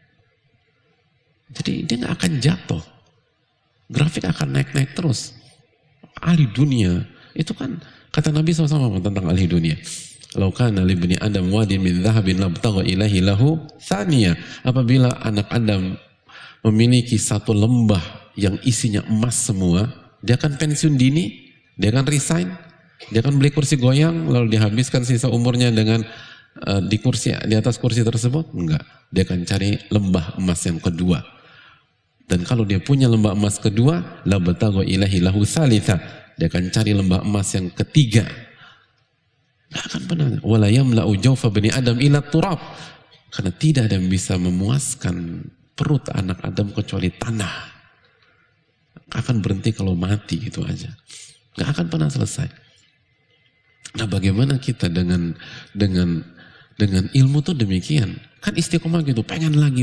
Jadi dia nggak akan jatuh. Grafik akan naik-naik terus. Ahli dunia itu kan kata Nabi SAW tentang ahli dunia. Lau kana li bani Adam wadin min dhahabin labtagha ilahi lahu thaniya. Apabila anak Adam memiliki satu lembah yang isinya emas semua, dia akan pensiun dini, dia akan resign, dia akan beli kursi goyang lalu dihabiskan sisa umurnya dengan di atas kursi tersebut. Enggak, dia akan cari lembah emas yang kedua. Dan kalau dia punya lembah emas kedua, labtagha ilahi lahu thalitha, dia akan cari lembah emas yang ketiga. Nggak akan pernah. Wala yamla'u jawfa bani Adam ila turab. Karena tidak ada yang bisa memuaskan perut anak Adam kecuali tanah. Akan berhenti kalau mati gitu aja. Nggak akan pernah selesai. Nah, bagaimana kita dengan ilmu tuh demikian? Kan istiqomah gitu, pengen lagi.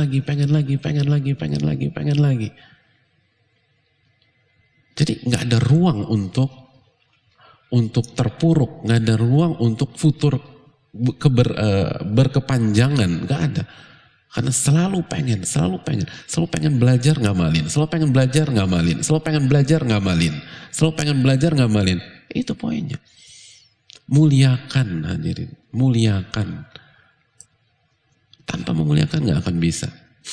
Jadi nggak ada ruang untuk terpuruk, nggak ada ruang untuk futur berkepanjangan, nggak ada. Karena selalu pengen belajar ngamalin, selalu pengen belajar ngamalin. Itu poinnya. Muliakan hadirin, muliakan. Tanpa memuliakan nggak akan bisa.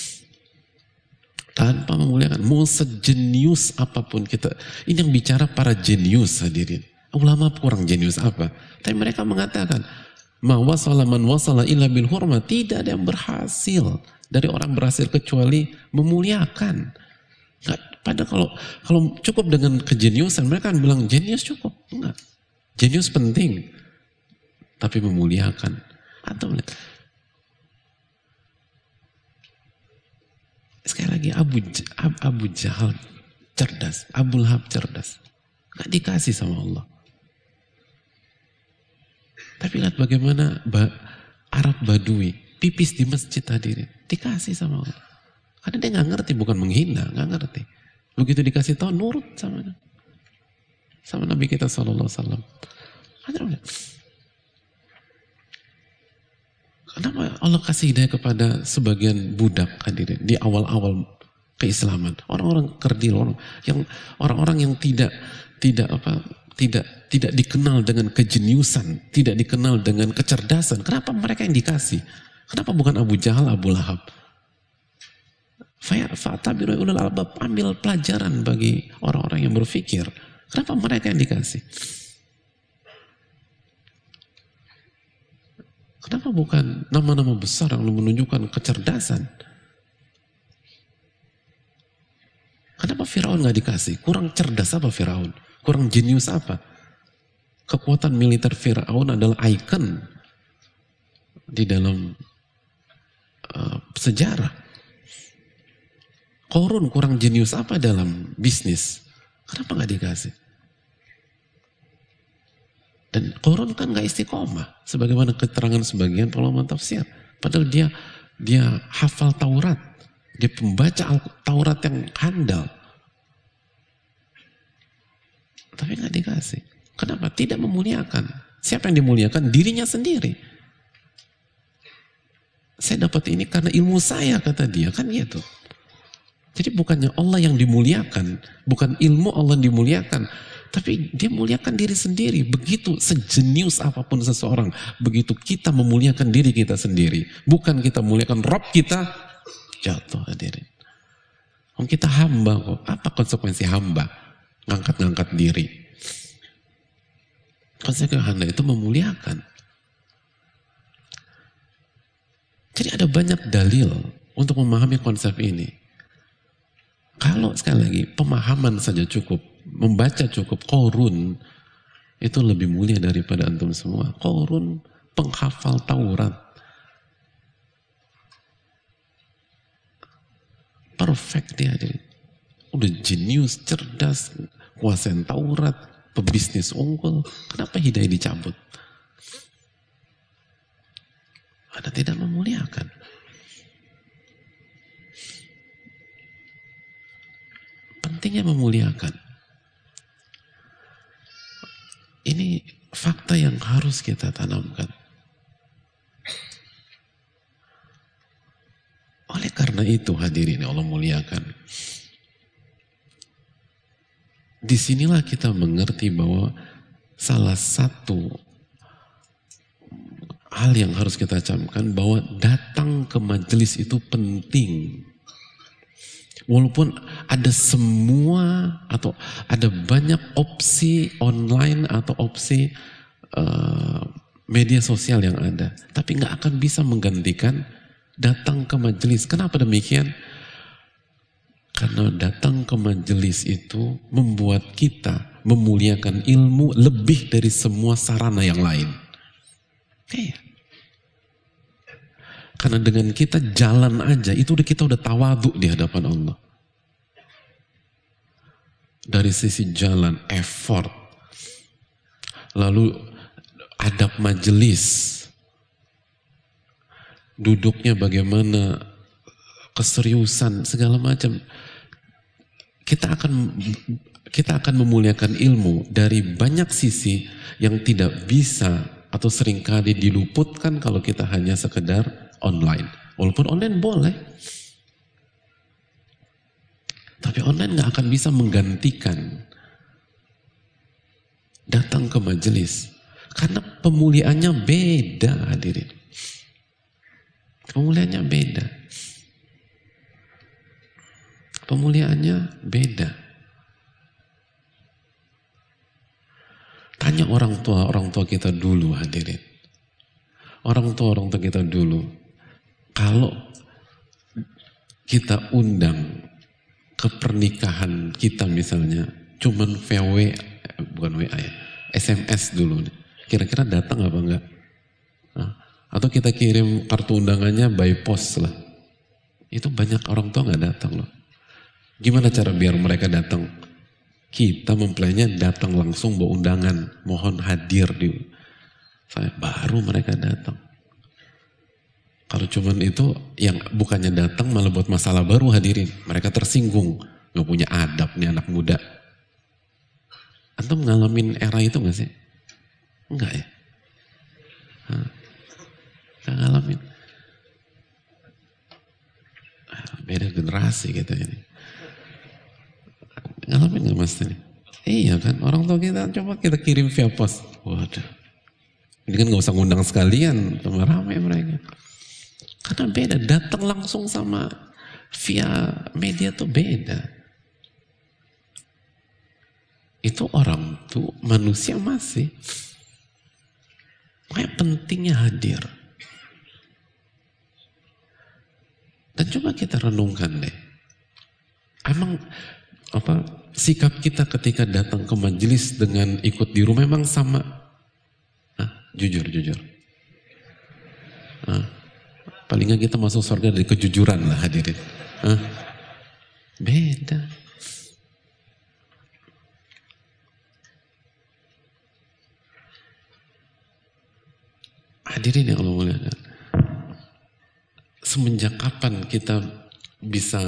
Tanpa memuliakan, mau sejenius apapun kita. Ini yang bicara para jenius hadirin. Ulama kurang jenius apa? Tapi mereka mengatakan, ma wasala man wasala illa bil hurma. Tidak ada yang berhasil dari orang berhasil kecuali memuliakan. Nggak, padahal kalau cukup dengan kejeniusan, mereka akan bilang jenius cukup. Enggak. Jenius penting, tapi memuliakan. Atau sekali lagi Abu Jahal cerdas, Abu Lahab cerdas, nggak dikasih sama Allah. Tapi lihat bagaimana Arab Badui pipis di masjid hadirin, dikasih sama Allah. Karena dia nggak ngerti, bukan menghina, nggak ngerti. Begitu dikasih tahu nurut sama Nabi kita SAW. Kenapa Allah kasih hidayah kepada sebagian budak hadirin di awal-awal keislaman? Orang-orang kerdil, orang-orang yang tidak dikenal dengan kejeniusan, tidak dikenal dengan kecerdasan. Kenapa mereka yang dikasih? Kenapa bukan Abu Jahal, Abu Lahab? Fa'tabiru ulul albab, ambil pelajaran bagi orang-orang yang berpikir. Kenapa mereka yang dikasih? Kenapa bukan nama-nama besar yang menunjukkan kecerdasan? Kenapa Firaun nggak dikasih? Kurang cerdas apa Firaun? Kurang jenius apa? Kekuatan militer Firaun adalah ikon di dalam sejarah. Qarun kurang jenius apa dalam bisnis? Kenapa nggak dikasih? Dan Qarun kan nggak istiqomah, sebagaimana keterangan sebagian ulama tafsir. Padahal dia hafal Taurat, dia pembaca Taurat yang handal, tapi nggak dikasih. Kenapa? Tidak memuliakan. Siapa yang dimuliakan? Dirinya sendiri. Saya dapat ini karena ilmu saya, kata dia, kan gitu. Jadi bukannya Allah yang dimuliakan, bukan ilmu Allah yang dimuliakan, tapi dia muliakan diri sendiri. Begitu sejenius apapun seseorang, begitu kita memuliakan diri kita sendiri. Bukan kita muliakan Rabb kita, jatuh hadirin. Kita hamba kok. Apa konsekuensi hamba? Ngangkat-ngangkat diri. Konsekuensi hamba itu memuliakan. Jadi ada banyak dalil untuk memahami konsep ini. Kalau sekali lagi pemahaman saja cukup, membaca cukup, Qarun itu lebih mulia daripada antum semua. Qarun penghafal Taurat, perfect dia, jadi udah jenius, cerdas, kuasain Taurat, pebisnis unggul. Kenapa hidayah dicabut? Anda tidak memuliakan. Pentingnya memuliakan. Ini fakta yang harus kita tanamkan. Oleh karena itu hadirin Allah muliakan. Disinilah kita mengerti bahwa salah satu hal yang harus kita camkan bahwa datang ke majelis itu penting. Walaupun ada semua atau ada banyak opsi online atau opsi media sosial yang ada, tapi nggak akan bisa menggantikan datang ke majelis. Kenapa demikian? Karena datang ke majelis itu membuat kita memuliakan ilmu lebih dari semua sarana yang lain. Karena dengan kita jalan aja, itu kita udah tawadhu di hadapan Allah. Dari sisi jalan, effort. Lalu adab majelis. Duduknya bagaimana, keseriusan, segala macam. Kita akan memuliakan ilmu dari banyak sisi yang tidak bisa atau seringkali diluputkan kalau kita hanya sekedar online. Walaupun online boleh, tapi online gak akan bisa menggantikan datang ke majelis. Karena pemuliaannya beda, hadirin. Pemuliaannya beda. Pemuliaannya beda. Tanya orang tua kita dulu, hadirin. Orang tua kita dulu. Kalau kita undang ke pernikahan kita misalnya, cuman bukan WA ya, SMS dulu. Kira-kira datang apa enggak? Atau kita kirim kartu undangannya by post lah. Itu banyak orang tua nggak datang loh. Gimana cara biar mereka datang? Kita mempelainya datang langsung bawa undangan, mohon hadir di saya, baru mereka datang. Kalau cuman itu yang bukannya datang malah buat masalah baru, hadirin. Mereka tersinggung, nggak punya adab nih anak muda. Antum ngalamin era itu nggak sih? Enggak ya? Nggak ngalamin. Beda generasi kita ini. Ngalamin gak mas tadi? Iya kan, orang tua kita coba kita kirim via pos. Waduh, ini kan gak usah ngundang sekalian, cuma ramai mereka. Karena beda, datang langsung sama via media tuh beda. Itu orang tuh manusia masih. Kayak pentingnya hadir. Dan coba kita renungkan deh. Emang sikap kita ketika datang ke majelis dengan ikut di rumah memang sama? Jujur. Paling nggak kita masuk surga dari kejujuran lah, hadirin. Beda. Hadirin yang Allah muliakan. Semenjak kapan kita bisa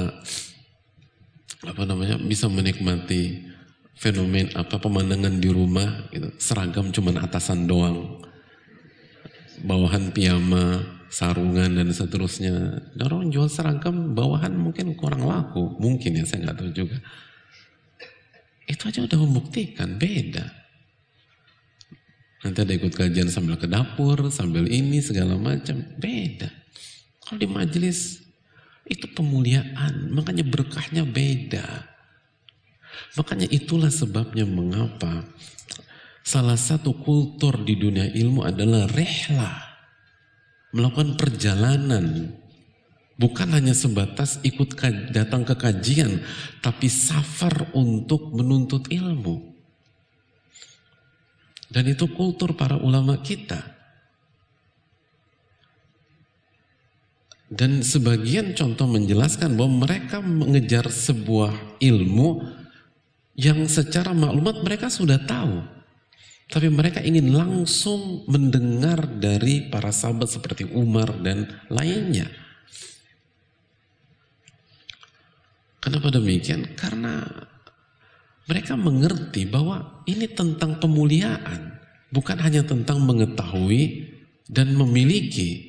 bisa menikmati fenomena pemandangan di rumah gitu. Seragam cuman atasan doang, bawahan piyama, sarungan dan seterusnya. Dan orang jual seragam bawahan mungkin kurang laku, mungkin ya, saya nggak tahu juga. Itu aja udah membuktikan beda. Nanti ada ikut kajian sambil ke dapur, sambil ini segala macam, beda. Kalau di majelis itu pemuliaan, makanya berkahnya beda. Makanya itulah sebabnya mengapa salah satu kultur di dunia ilmu adalah rihlah, melakukan perjalanan. Bukan hanya sebatas ikut datang ke kajian, tapi safar untuk menuntut ilmu. Dan itu kultur para ulama kita. Dan sebagian contoh menjelaskan bahwa mereka mengejar sebuah ilmu yang secara maklumat mereka sudah tahu. Tapi mereka ingin langsung mendengar dari para sahabat seperti Umar dan lainnya. Kenapa demikian? Karena mereka mengerti bahwa ini tentang pemuliaan. Bukan hanya tentang mengetahui dan memiliki.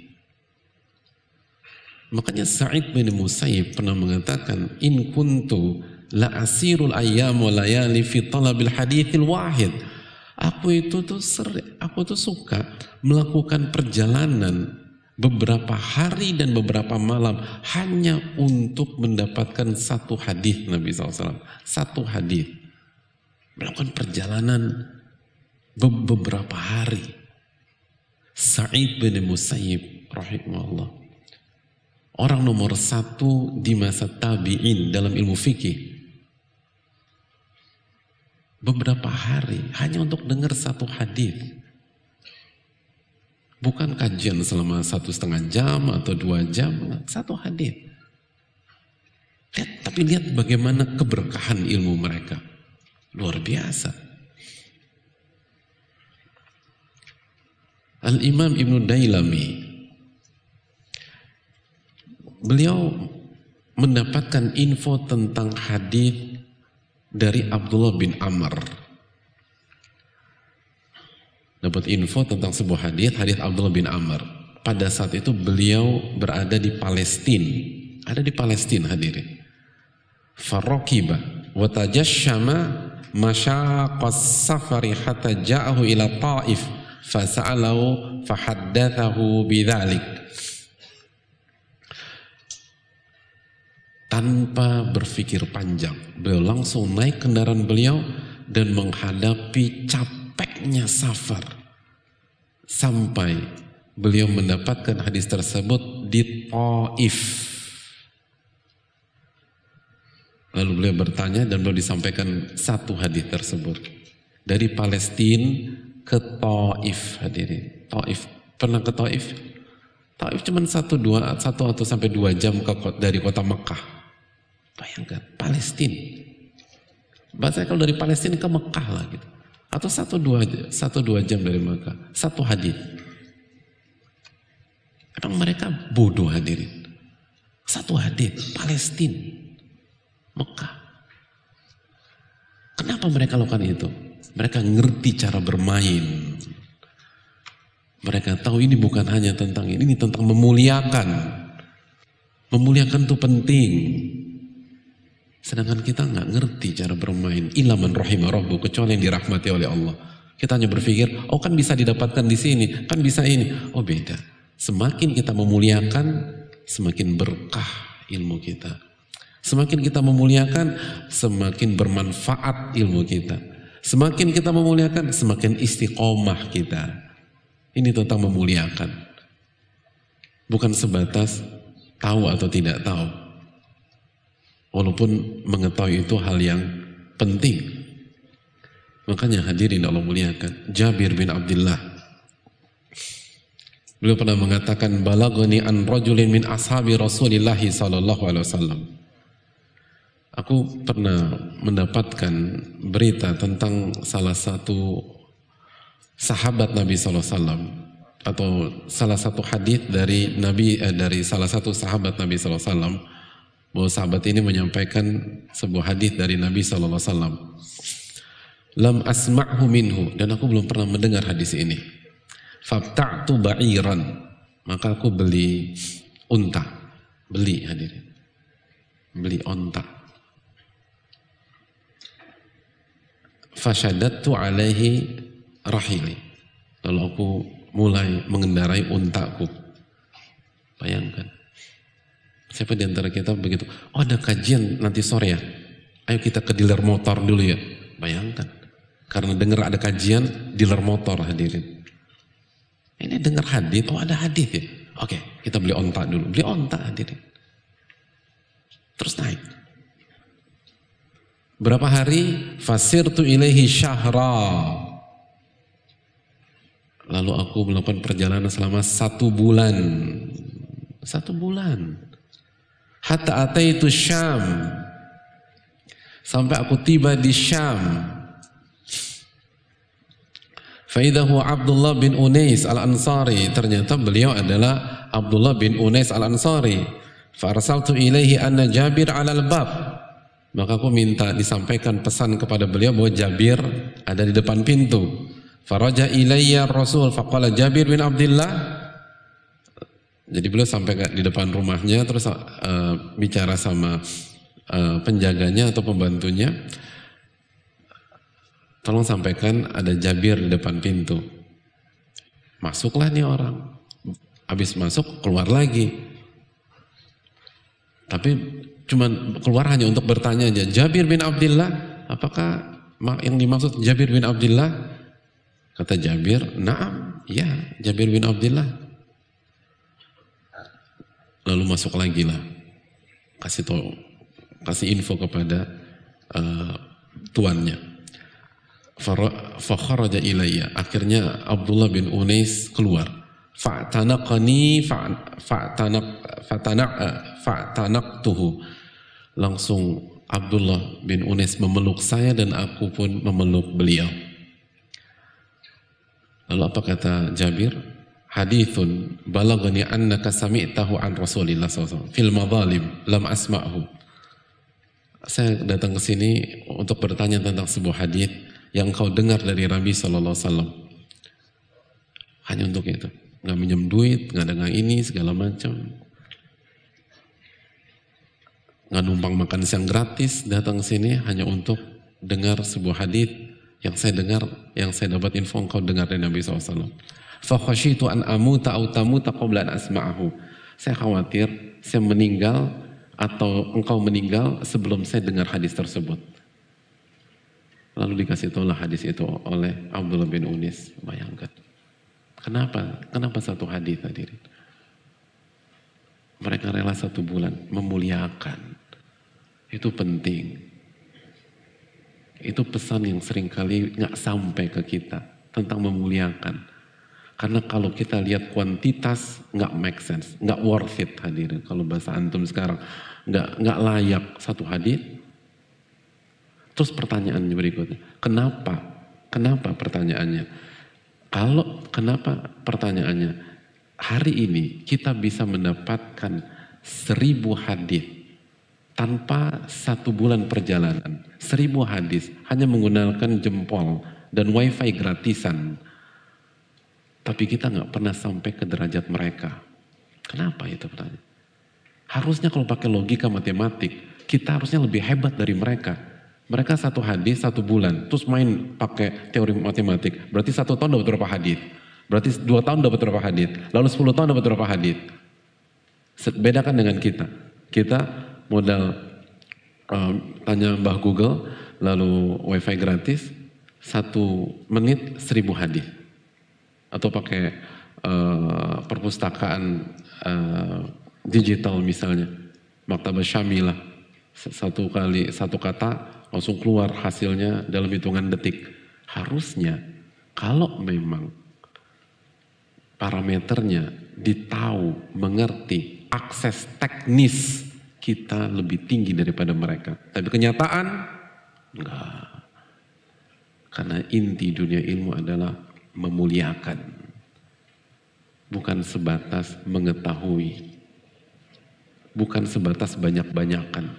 Makanya Sa'id bin Musayyib pernah mengatakan, in kuntu la asirul ayyam wa layali fi talabil hadithil wahid. Aku tuh suka melakukan perjalanan beberapa hari dan beberapa malam hanya untuk mendapatkan satu hadis Nabi SAW. Satu hadis. Melakukan perjalanan beberapa hari. Sa'id bin Musayyib rahimahullah. Orang nomor satu di masa tabi'in dalam ilmu fikih. Beberapa hari hanya untuk dengar satu hadis. Bukan kajian selama 1,5 jam atau 2 jam, satu hadis. Tapi lihat bagaimana keberkahan ilmu mereka. Luar biasa. Al-Imam Ibnu Dailami, beliau mendapatkan info tentang hadis dari Abdullah bin Amr. Dapat info tentang sebuah hadis Abdullah bin Amr. Pada saat itu beliau berada di Palestina. Ada di Palestina, hadirin. Farraqiba wa tajashshama masyaqas safari hatta ja'ahu ila Taif fasa'alahu fahaddathahu bidzalik. Tanpa berpikir panjang, beliau langsung naik kendaraan beliau dan menghadapi capeknya safar sampai beliau mendapatkan hadis tersebut di Taif. Lalu beliau bertanya dan beliau disampaikan satu hadis tersebut dari Palestina ke Taif. Hadirin, Taif, pernah ke Taif? Taif cuma 1 atau sampai 2 jam dari kota Mekah. Bayangkan, Palestina. Bahasanya kalau dari Palestina ke Mekah lah gitu. Atau 1-2 jam dari Mekah. Satu hadis. Emang mereka bodoh hadirin. Satu hadis, Palestina, Mekah. Kenapa mereka lakukan itu? Mereka ngerti cara bermain. Mereka tahu ini bukan hanya tentang ini tentang memuliakan. Memuliakan itu penting. Sedangkan kita nggak ngerti cara bermain. Illa man rahimah rabbuh, kecuali yang dirahmati oleh Allah. Kita hanya berpikir, oh kan bisa didapatkan di sini, kan bisa ini. Oh beda. Semakin kita memuliakan, semakin berkah ilmu kita. Semakin kita memuliakan, semakin bermanfaat ilmu kita. Semakin kita memuliakan, semakin istiqomah kita. Ini tentang memuliakan. Bukan sebatas tahu atau tidak tahu. Walaupun mengetahui itu hal yang penting. Makanya hadirin Allah muliakan. Jabir bin Abdullah, beliau pernah mengatakan, balagoni an rajulin min ashabi Rasulillah sallallahu alaihi wasallam. Aku pernah mendapatkan berita tentang salah satu sahabat Nabi sallallahu alaihi wasallam, atau salah satu hadis dari Nabi dari salah satu sahabat Nabi sallallahu alaihi wasallam, bahwa sahabat ini menyampaikan sebuah hadis dari Nabi sallallahu alaihi wasallam. Lam asma'hu minhu, dan aku belum pernah mendengar hadis ini. Fabta'tu ba'iran, maka aku beli unta. Beli hadirin. Beli unta. Fashadattu alaihi rahili. Lalu aku mulai mengendarai untaku. Bayangkan. Siapa di antara kita begitu? Oh ada kajian nanti sore ya? Ayo kita ke dealer motor dulu ya. Bayangkan. Karena dengar ada kajian dealer motor hadirin. Ini dengar hadis, oh ada hadis ya. Oke, kita beli onta dulu. Beli onta hadirin. Terus naik. Berapa hari? Fasirtu ilaihi syahra. Lalu aku melakukan perjalanan selama 1 bulan. 1 bulan. Hatta ataitu Syam. Sampai aku tiba di Syam. Faidahu Abdullah bin Unais al-Ansari. Ternyata beliau adalah Abdullah bin Unais al-Ansari. Farsaltu ilaihi anna Jabir alal bab. Maka aku minta disampaikan pesan kepada beliau bahwa Jabir ada di depan pintu. Faraja ilayya Rasul faqala Jabir bin Abdullah. Jadi beliau sampai di depan rumahnya, terus bicara sama penjaganya atau pembantunya. Tolong sampaikan ada Jabir di depan pintu. Masuklah nih orang. Habis masuk keluar lagi. Tapi cuman keluar hanya untuk bertanya aja, Jabir bin Abdullah, apakah yang dimaksud Jabir bin Abdullah? Kata Jabir, naam, ya Jabir bin Abdullah. Lalu masuk lagi lah, kasih info kepada tuannya. Fakharaja ilayya. Akhirnya Abdullah bin Unais keluar. Fa'tanaqtuhu. Langsung Abdullah bin Unais memeluk saya dan aku pun memeluk beliau. Lalu apa kata Jabir? Hadithun balagani annaka sami'tahu an Rasulillah SAW fil madhalim lam asma'hu. Saya datang ke sini untuk bertanya tentang sebuah hadis yang kau dengar dari Nabi sallallahu alaihi wasallam. Hanya untuk itu. Nggak minjem duit, nggak ada ini segala macam. Nggak numpang makan siang gratis, datang ke sini hanya untuk dengar sebuah hadis Yang saya dengar, yang saya dapat info engkau dengar dari Nabi SAW. Fa khasyitu an amuta aw tamuta qabla an asma'ahu. Saya khawatir saya meninggal atau engkau meninggal sebelum saya dengar hadis tersebut. Lalu dikasih tahulah hadis itu oleh Abdullah bin Unis. Bayangkan. Kenapa satu hadis hadirin? Mereka rela 1 bulan memuliakan. Itu penting. Itu pesan yang seringkali nggak sampai ke kita tentang memuliakan. Karena kalau kita lihat kuantitas nggak make sense, nggak worth it hadirin. Kalau bahasa antum sekarang nggak layak satu hadis. Terus pertanyaan berikutnya, kenapa pertanyaannya? Kenapa pertanyaannya? Hari ini kita bisa mendapatkan 1000 hadis tanpa 1 bulan perjalanan. 1000 hadis hanya menggunakan jempol dan wifi gratisan. Tapi kita nggak pernah sampai ke derajat mereka. Kenapa itu pertanyaan? Harusnya kalau pakai logika matematik, kita harusnya lebih hebat dari mereka. Mereka 1 hadis 1 bulan, terus main pakai teori matematik. Berarti 1 tahun dapat berapa hadis? Berarti 2 tahun dapat berapa hadis? Lalu 10 tahun dapat berapa hadis? Bedakan dengan kita. Kita modal tanya Mbah Google, lalu wifi gratis, 1 menit 1000 hadis. Atau pakai perpustakaan digital misalnya, Maktabah Syamilah, 1 kata langsung keluar hasilnya dalam hitungan detik. Harusnya kalau memang parameternya ditahu, mengerti, akses teknis kita lebih tinggi daripada mereka. Tapi kenyataan enggak. Karena inti dunia ilmu adalah memuliakan, bukan sebatas mengetahui, bukan sebatas banyak-banyakan,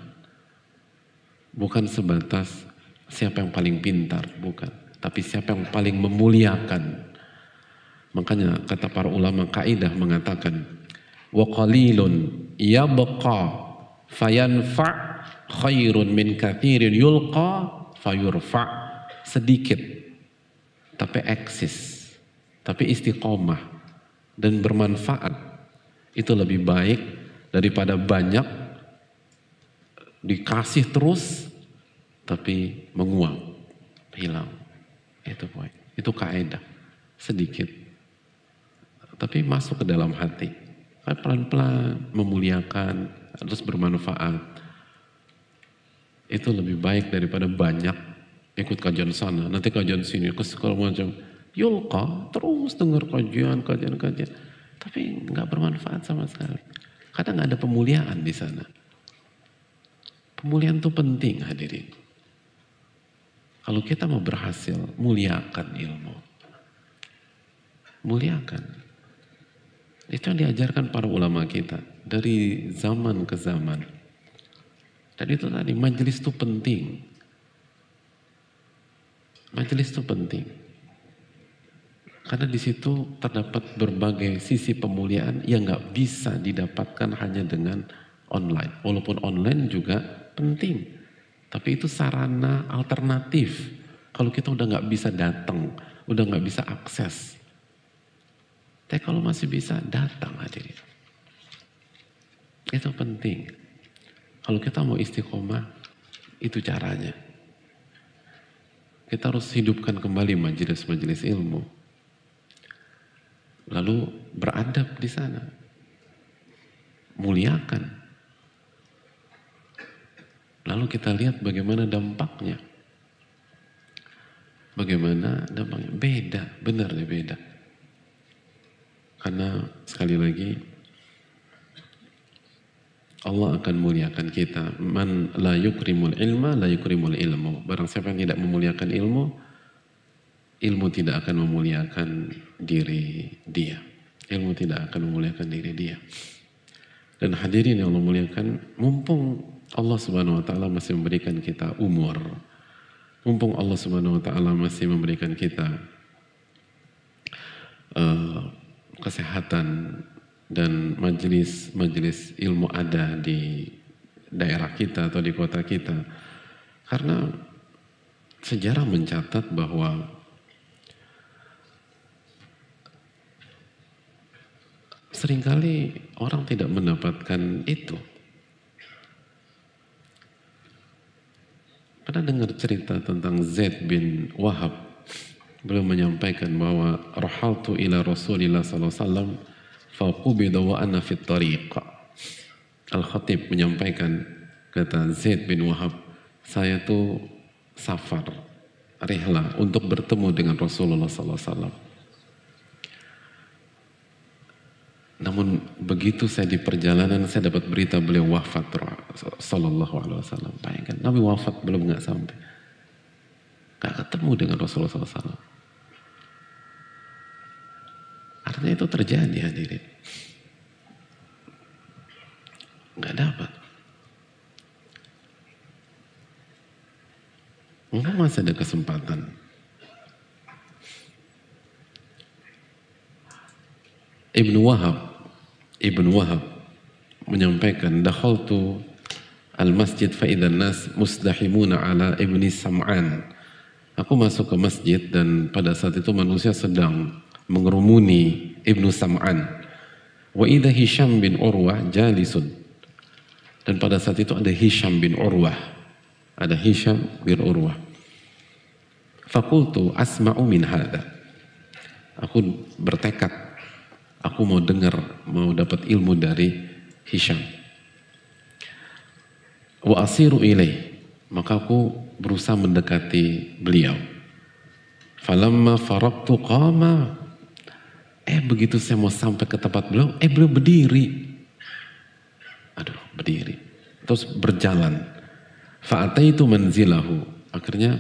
bukan sebatas siapa yang paling pintar, bukan, tapi siapa yang paling memuliakan. Makanya kata para ulama kaidah mengatakan, wa qalilun yabqa fayanfa' khairun min katsirin yulqa fayurfa'. Sedikit tapi eksis, tapi istiqomah dan bermanfaat, itu lebih baik daripada banyak dikasih terus tapi menguap, hilang. Itu poin, itu kaidah. Sedikit tapi masuk ke dalam hati, pelan-pelan memuliakan terus bermanfaat, itu lebih baik daripada banyak ikut kajian sana, nanti kajian sini, ke segala macam. Yulqa, terus dengar kajian, tapi nggak bermanfaat sama sekali. Kadang nggak ada pemuliaan di sana. Pemuliaan itu penting hadirin. Kalau kita mau berhasil, muliakan ilmu. Muliakan. Itu yang diajarkan para ulama kita dari zaman ke zaman. Dan itu tadi, majelis itu penting. Majelis itu penting. Karena di situ terdapat berbagai sisi pemuliaan yang nggak bisa didapatkan hanya dengan online. Walaupun online juga penting, tapi itu sarana alternatif. Kalau kita udah nggak bisa datang, udah nggak bisa akses. Tapi kalau masih bisa datang hadirin. Itu penting. Kalau kita mau istiqomah, itu caranya. Kita harus hidupkan kembali majelis-majelis ilmu. Lalu beradab di sana. Muliakan. Lalu kita lihat bagaimana dampaknya. Bagaimana dampaknya. Beda, benar deh beda. Karena sekali lagi, Allah akan muliakan kita. Man la yukrimul ilma la yukrimul ilmu. Barang siapa yang tidak memuliakan ilmu, ilmu tidak akan memuliakan diri dia. Ilmu tidak akan memuliakan diri dia. Dan hadirin yang Allah muliakan, mumpung Allah Subhanahu wa taala masih memberikan kita umur. Mumpung Allah Subhanahu wa taala masih memberikan kita kesehatan, dan majelis ilmu ada di daerah kita atau di kota kita. Karena sejarah mencatat bahwa seringkali orang tidak mendapatkan itu. Pernah dengar cerita tentang Zaid bin Wahab? Beliau menyampaikan bahwa rahaltu ila Rasulillah sallallahu alaihi wasallam faqubida wa ana fit tariq. Al-Khatib menyampaikan, kata Zaid bin Wahab, saya tuh safar, rihlah untuk bertemu dengan Rasulullah sallallahu alaihi wasallam. Namun begitu saya di perjalanan, saya dapat berita beliau wafat sallallahu alaihi wasallam. Bayangkan, Nabi wafat belum nggak sampai, nggak ketemu dengan Rasulullah sallallahu alaihi wasallam. Artinya itu terjadi, hadirin. Nggak dapat. Memang masih ada kesempatan. Ibnu Wahab menyampaikan, dakhaltu al-masjid fa idzan nas musdahimuna ala ibni Sam'an. Aku masuk ke masjid dan pada saat itu manusia sedang mengerumuni Ibnu Sam'an. Wa idza Hisham bin Urwah jalisun. Dan pada saat itu ada Hisham bin Urwah. Ada Hisham bin Urwah. Fakultu asma'u min hadha. Aku bertekad, aku mau dengar, mau dapat ilmu dari Hisham. Wa asiru ilaih. Maka aku berusaha mendekati beliau. Falamma faraqtu qama. Begitu saya mau sampai ke tempat beliau, beliau berdiri. Aduh, berdiri. Terus berjalan. Fa'ataitu manzilahu. Akhirnya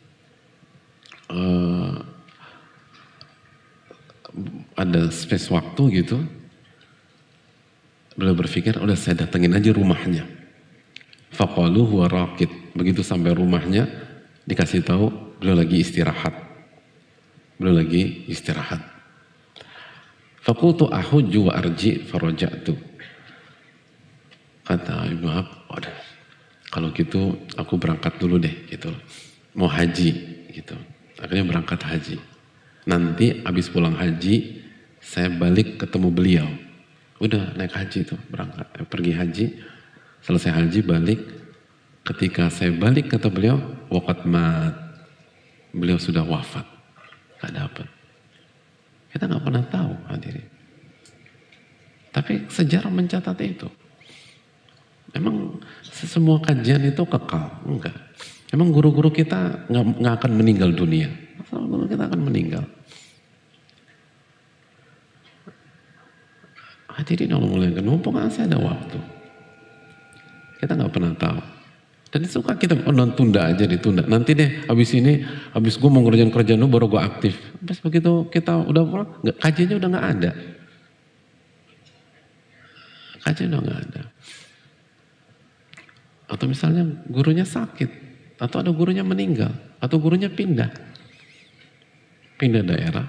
ada space waktu gitu. Beliau berpikir, udah saya datengin aja rumahnya. Faqalu huwa raqid. Begitu sampai rumahnya, dikasih tahu beliau lagi istirahat. Faqultu ahujju wa arji faraja'tu. Kata Ibnu Wahab, kalau gitu aku berangkat dulu deh gitu. Mau haji gitu. Akhirnya berangkat haji. Nanti habis pulang haji saya balik ketemu beliau. Udah naik haji tuh, berangkat pergi haji. Selesai haji balik. Ketika saya balik kata beliau, waqad mat. Beliau sudah wafat. Gak dapat. Kita gak pernah tahu, hadirin. Tapi sejarah mencatat itu. Emang semua kajian itu kekal? Enggak. Emang guru-guru kita nggak akan meninggal dunia? Guru kita akan meninggal. Hadirin Allah muliakan, mumpung masih ada waktu. Kita nggak pernah tahu. Dan suka kita tunda aja, ditunda. Nanti deh, habis gue mau ngerjain kerjaan lu baru gue aktif. Terus begitu kita udah pulang, kajiannya udah nggak ada. Kajian udah nggak ada. Atau misalnya gurunya sakit, atau ada gurunya meninggal, atau gurunya pindah daerah,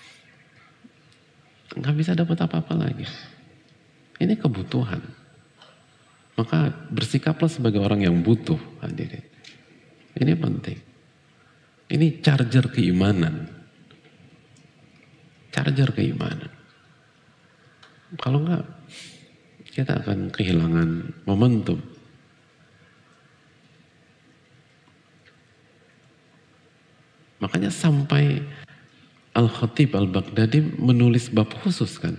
nggak bisa dapat apa-apa lagi. Ini kebutuhan. Maka bersikaplah sebagai orang yang butuh, hadirin. Ini penting. Ini charger keimanan. Kalau enggak, kita akan kehilangan momentum. Makanya sampai Al-Khatib Al-Baghdadi menulis bab khusus kan.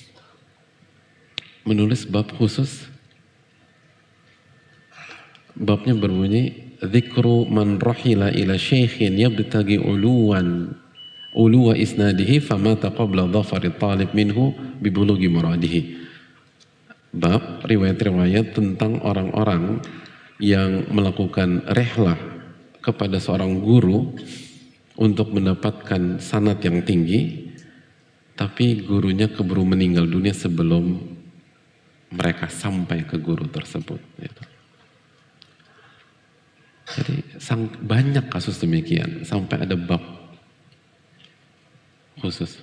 Babnya berbunyi, dzikru man rahila ila syaikhin yabtagi uluwa isnadihi famata qabla dhafari talib minhu bibulughi muradihi. Bab riwayat-riwayat tentang orang-orang yang melakukan rehlah kepada seorang guru untuk mendapatkan sanad yang tinggi, tapi gurunya keburu meninggal dunia sebelum mereka sampai ke guru tersebut. Gitu. Jadi banyak kasus demikian, sampai ada bab khusus.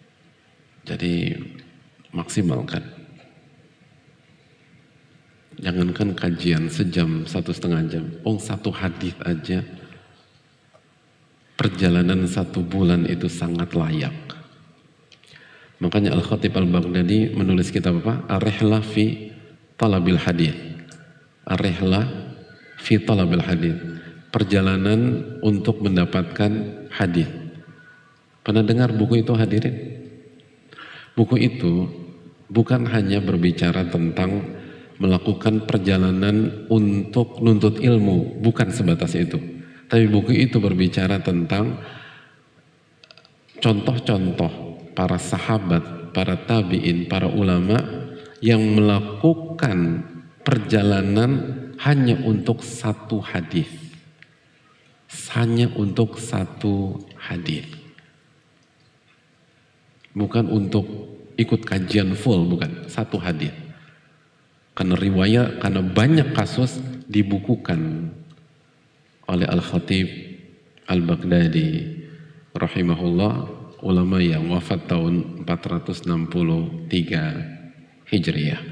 Jadi maksimalkan. Jangan Jangankan kajian sejam, 1,5 jam. Satu hadis aja, perjalanan 1 bulan itu sangat layak. Makanya Al-Khatib Al-Baghdadi menulis kitab apa? Ar-Rihlah fi Talabil Hadith. Ar-Rihlah fi Talabil Hadith. Perjalanan untuk mendapatkan hadis. Pernah dengar buku itu hadirin? Buku itu bukan hanya berbicara tentang melakukan perjalanan untuk nuntut ilmu, bukan sebatas itu. Tapi buku itu berbicara tentang contoh-contoh para sahabat, para tabi'in, para ulama yang melakukan perjalanan hanya untuk 1 hadis. Hanya untuk 1 hadis. Bukan untuk ikut kajian full, bukan. 1 hadis. Karena riwayat, karena banyak kasus dibukukan oleh Al-Khatib Al-Baghdadi rahimahullah, ulama yang wafat tahun 463 Hijriah.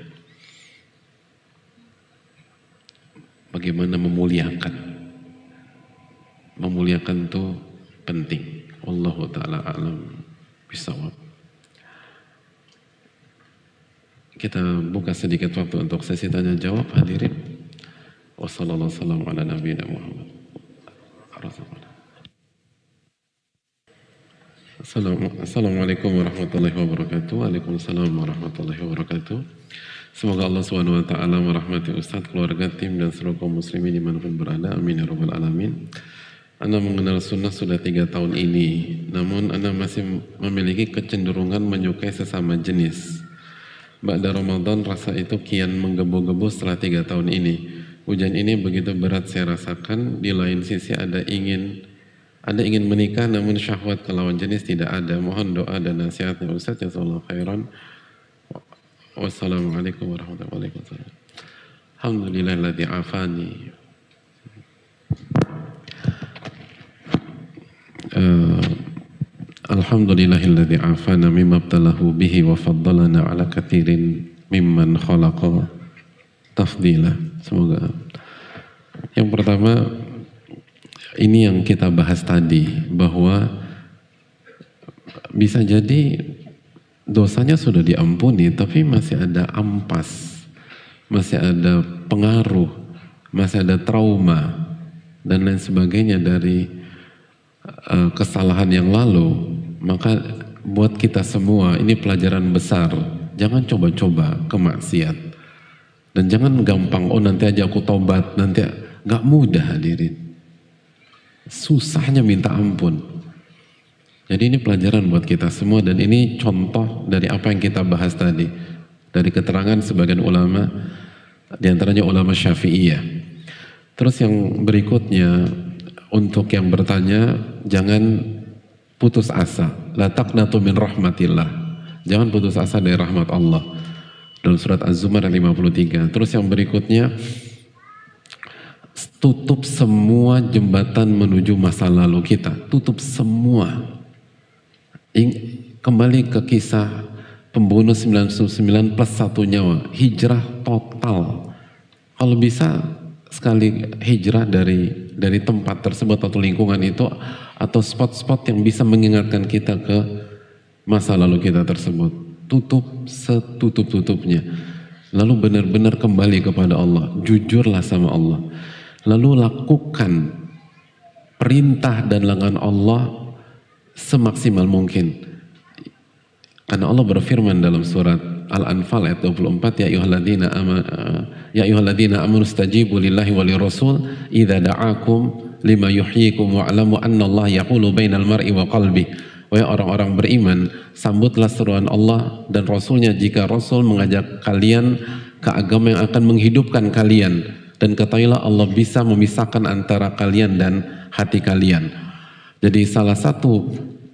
Bagaimana memuliakan? Memuliakan itu penting. Wallahu ta'ala a'lam bishawab. Kita buka sedikit waktu untuk sesi tanya jawab, hadirin. Wassalamualaikum warahmatullahi wabarakatuh. Assalamualaikum warahmatullahi wabarakatuh. Waalaikumsalam warahmatullahi wabarakatuh. Semoga Allah SWT merahmati Ustadz, keluarga, tim, dan seluruh kaum muslimin dimanapun berada. Amin ya rabbal alamin. Anda mengenal sunnah sudah 3 tahun ini, namun Anda masih memiliki kecenderungan menyukai sesama jenis. Ba'da Ramadan rasa itu kian menggebu-gebu setelah 3 tahun ini. Hujan ini begitu berat saya rasakan. Di lain sisi Anda ingin menikah namun syahwat ke lawan jenis tidak ada. Mohon doa dan nasihatnya Ustaz. Jazakallahu khairan. Wassalamualaikum warahmatullahi wabarakatuh. Alhamdulillahilladzi afani. Alhamdulillahilladzi afana mimma ibtalahu bihi wa faddalana ala katsirin mimman khalaqa tafdila. Semoga yang pertama ini yang kita bahas tadi, bahwa bisa jadi dosanya sudah diampuni tapi masih ada ampas, masih ada pengaruh, masih ada trauma dan lain sebagainya dari kesalahan yang lalu. Maka buat kita semua ini pelajaran besar. Jangan coba-coba ke maksiat. Dan jangan gampang, nanti aja aku tobat, nanti. Gak mudah hadirin. Susahnya minta ampun. Jadi ini pelajaran buat kita semua, dan ini contoh dari apa yang kita bahas tadi. Dari keterangan sebagian ulama, diantaranya ulama Syafi'iyah. Terus yang berikutnya, untuk yang bertanya, jangan putus asa. La taqnatu min rahmatillah. Jangan putus asa dari rahmat Allah. Dalam surat Az-Zumar 53. Terus yang berikutnya, tutup semua jembatan menuju masa lalu kita. Tutup semua. Kembali ke kisah pembunuh 99 plus 1 nyawa. Hijrah total. Kalau bisa sekali hijrah dari tempat tersebut atau lingkungan itu, atau spot-spot yang bisa mengingatkan kita ke masa lalu kita tersebut. Tutup setutup-tutupnya. Lalu benar-benar kembali kepada Allah. Jujurlah sama Allah. Lalu lakukan perintah dan larangan Allah semaksimal mungkin. Karena Allah berfirman dalam surat Al-Anfal ayat 24, ya ayyuhalladzina amanu stajibu lillahi wa lirrasul idza da'akum lima yuhyikum wa'lamu annallaha yaqulu bainal mar'i wa qalbi. Wahai orang-orang beriman, sambutlah seruan Allah dan Rasulnya jika Rasul mengajak kalian ke agama yang akan menghidupkan kalian, dan ketahuilah Allah bisa memisahkan antara kalian dan hati kalian. Jadi salah satu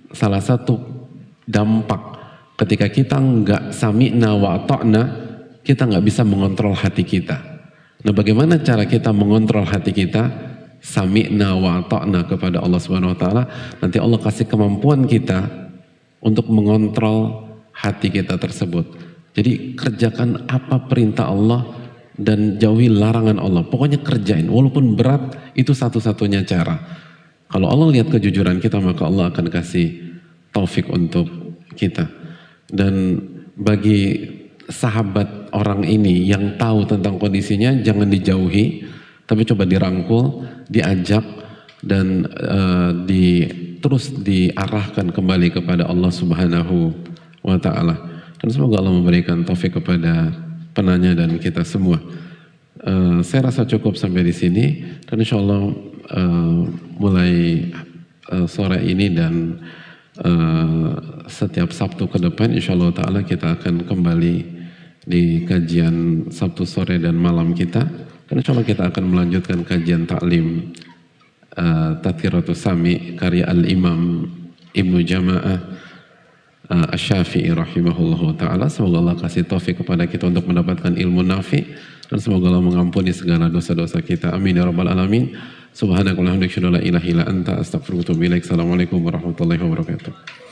dampak ketika kita nggak sami'na wa ata'na, kita nggak bisa mengontrol hati kita. Nah, bagaimana cara kita mengontrol hati kita? Sami'na wa ata'na kepada Allah Subhanahu wa taala. Nanti Allah kasih kemampuan kita untuk mengontrol hati kita tersebut. Jadi kerjakan apa perintah Allah, dan jauhi larangan Allah. Pokoknya kerjain, walaupun berat, itu satu-satunya cara. Kalau Allah lihat kejujuran kita, maka Allah akan kasih taufik untuk kita. Dan bagi sahabat orang ini yang tahu tentang kondisinya, jangan dijauhi, tapi coba dirangkul, diajak, dan terus diarahkan kembali kepada Allah Subhanahu wa Ta'ala. Dan semoga Allah memberikan taufik kepada penanya dan kita semua. Saya rasa cukup sampai di sini, dan insya Allah mulai sore ini dan setiap Sabtu ke depan, insya Allah Ta'ala kita akan kembali di kajian Sabtu sore dan malam kita. Dan insya Allah kita akan melanjutkan kajian taklim Tadhkiratus Sami karya Al-Imam Ibnu Jama'ah Asy-Syafi'i rahimahullahu ta'ala. Semoga Allah kasih taufik kepada kita untuk mendapatkan ilmu nafi, dan semoga Allah mengampuni segala dosa-dosa kita. Amin ya rabbal alamin. Subhanakallahumma wa bihamdika, la ilaha illa anta, astaghfiruka wa atubu ilaik. Assalamualaikum warahmatullahi wabarakatuh.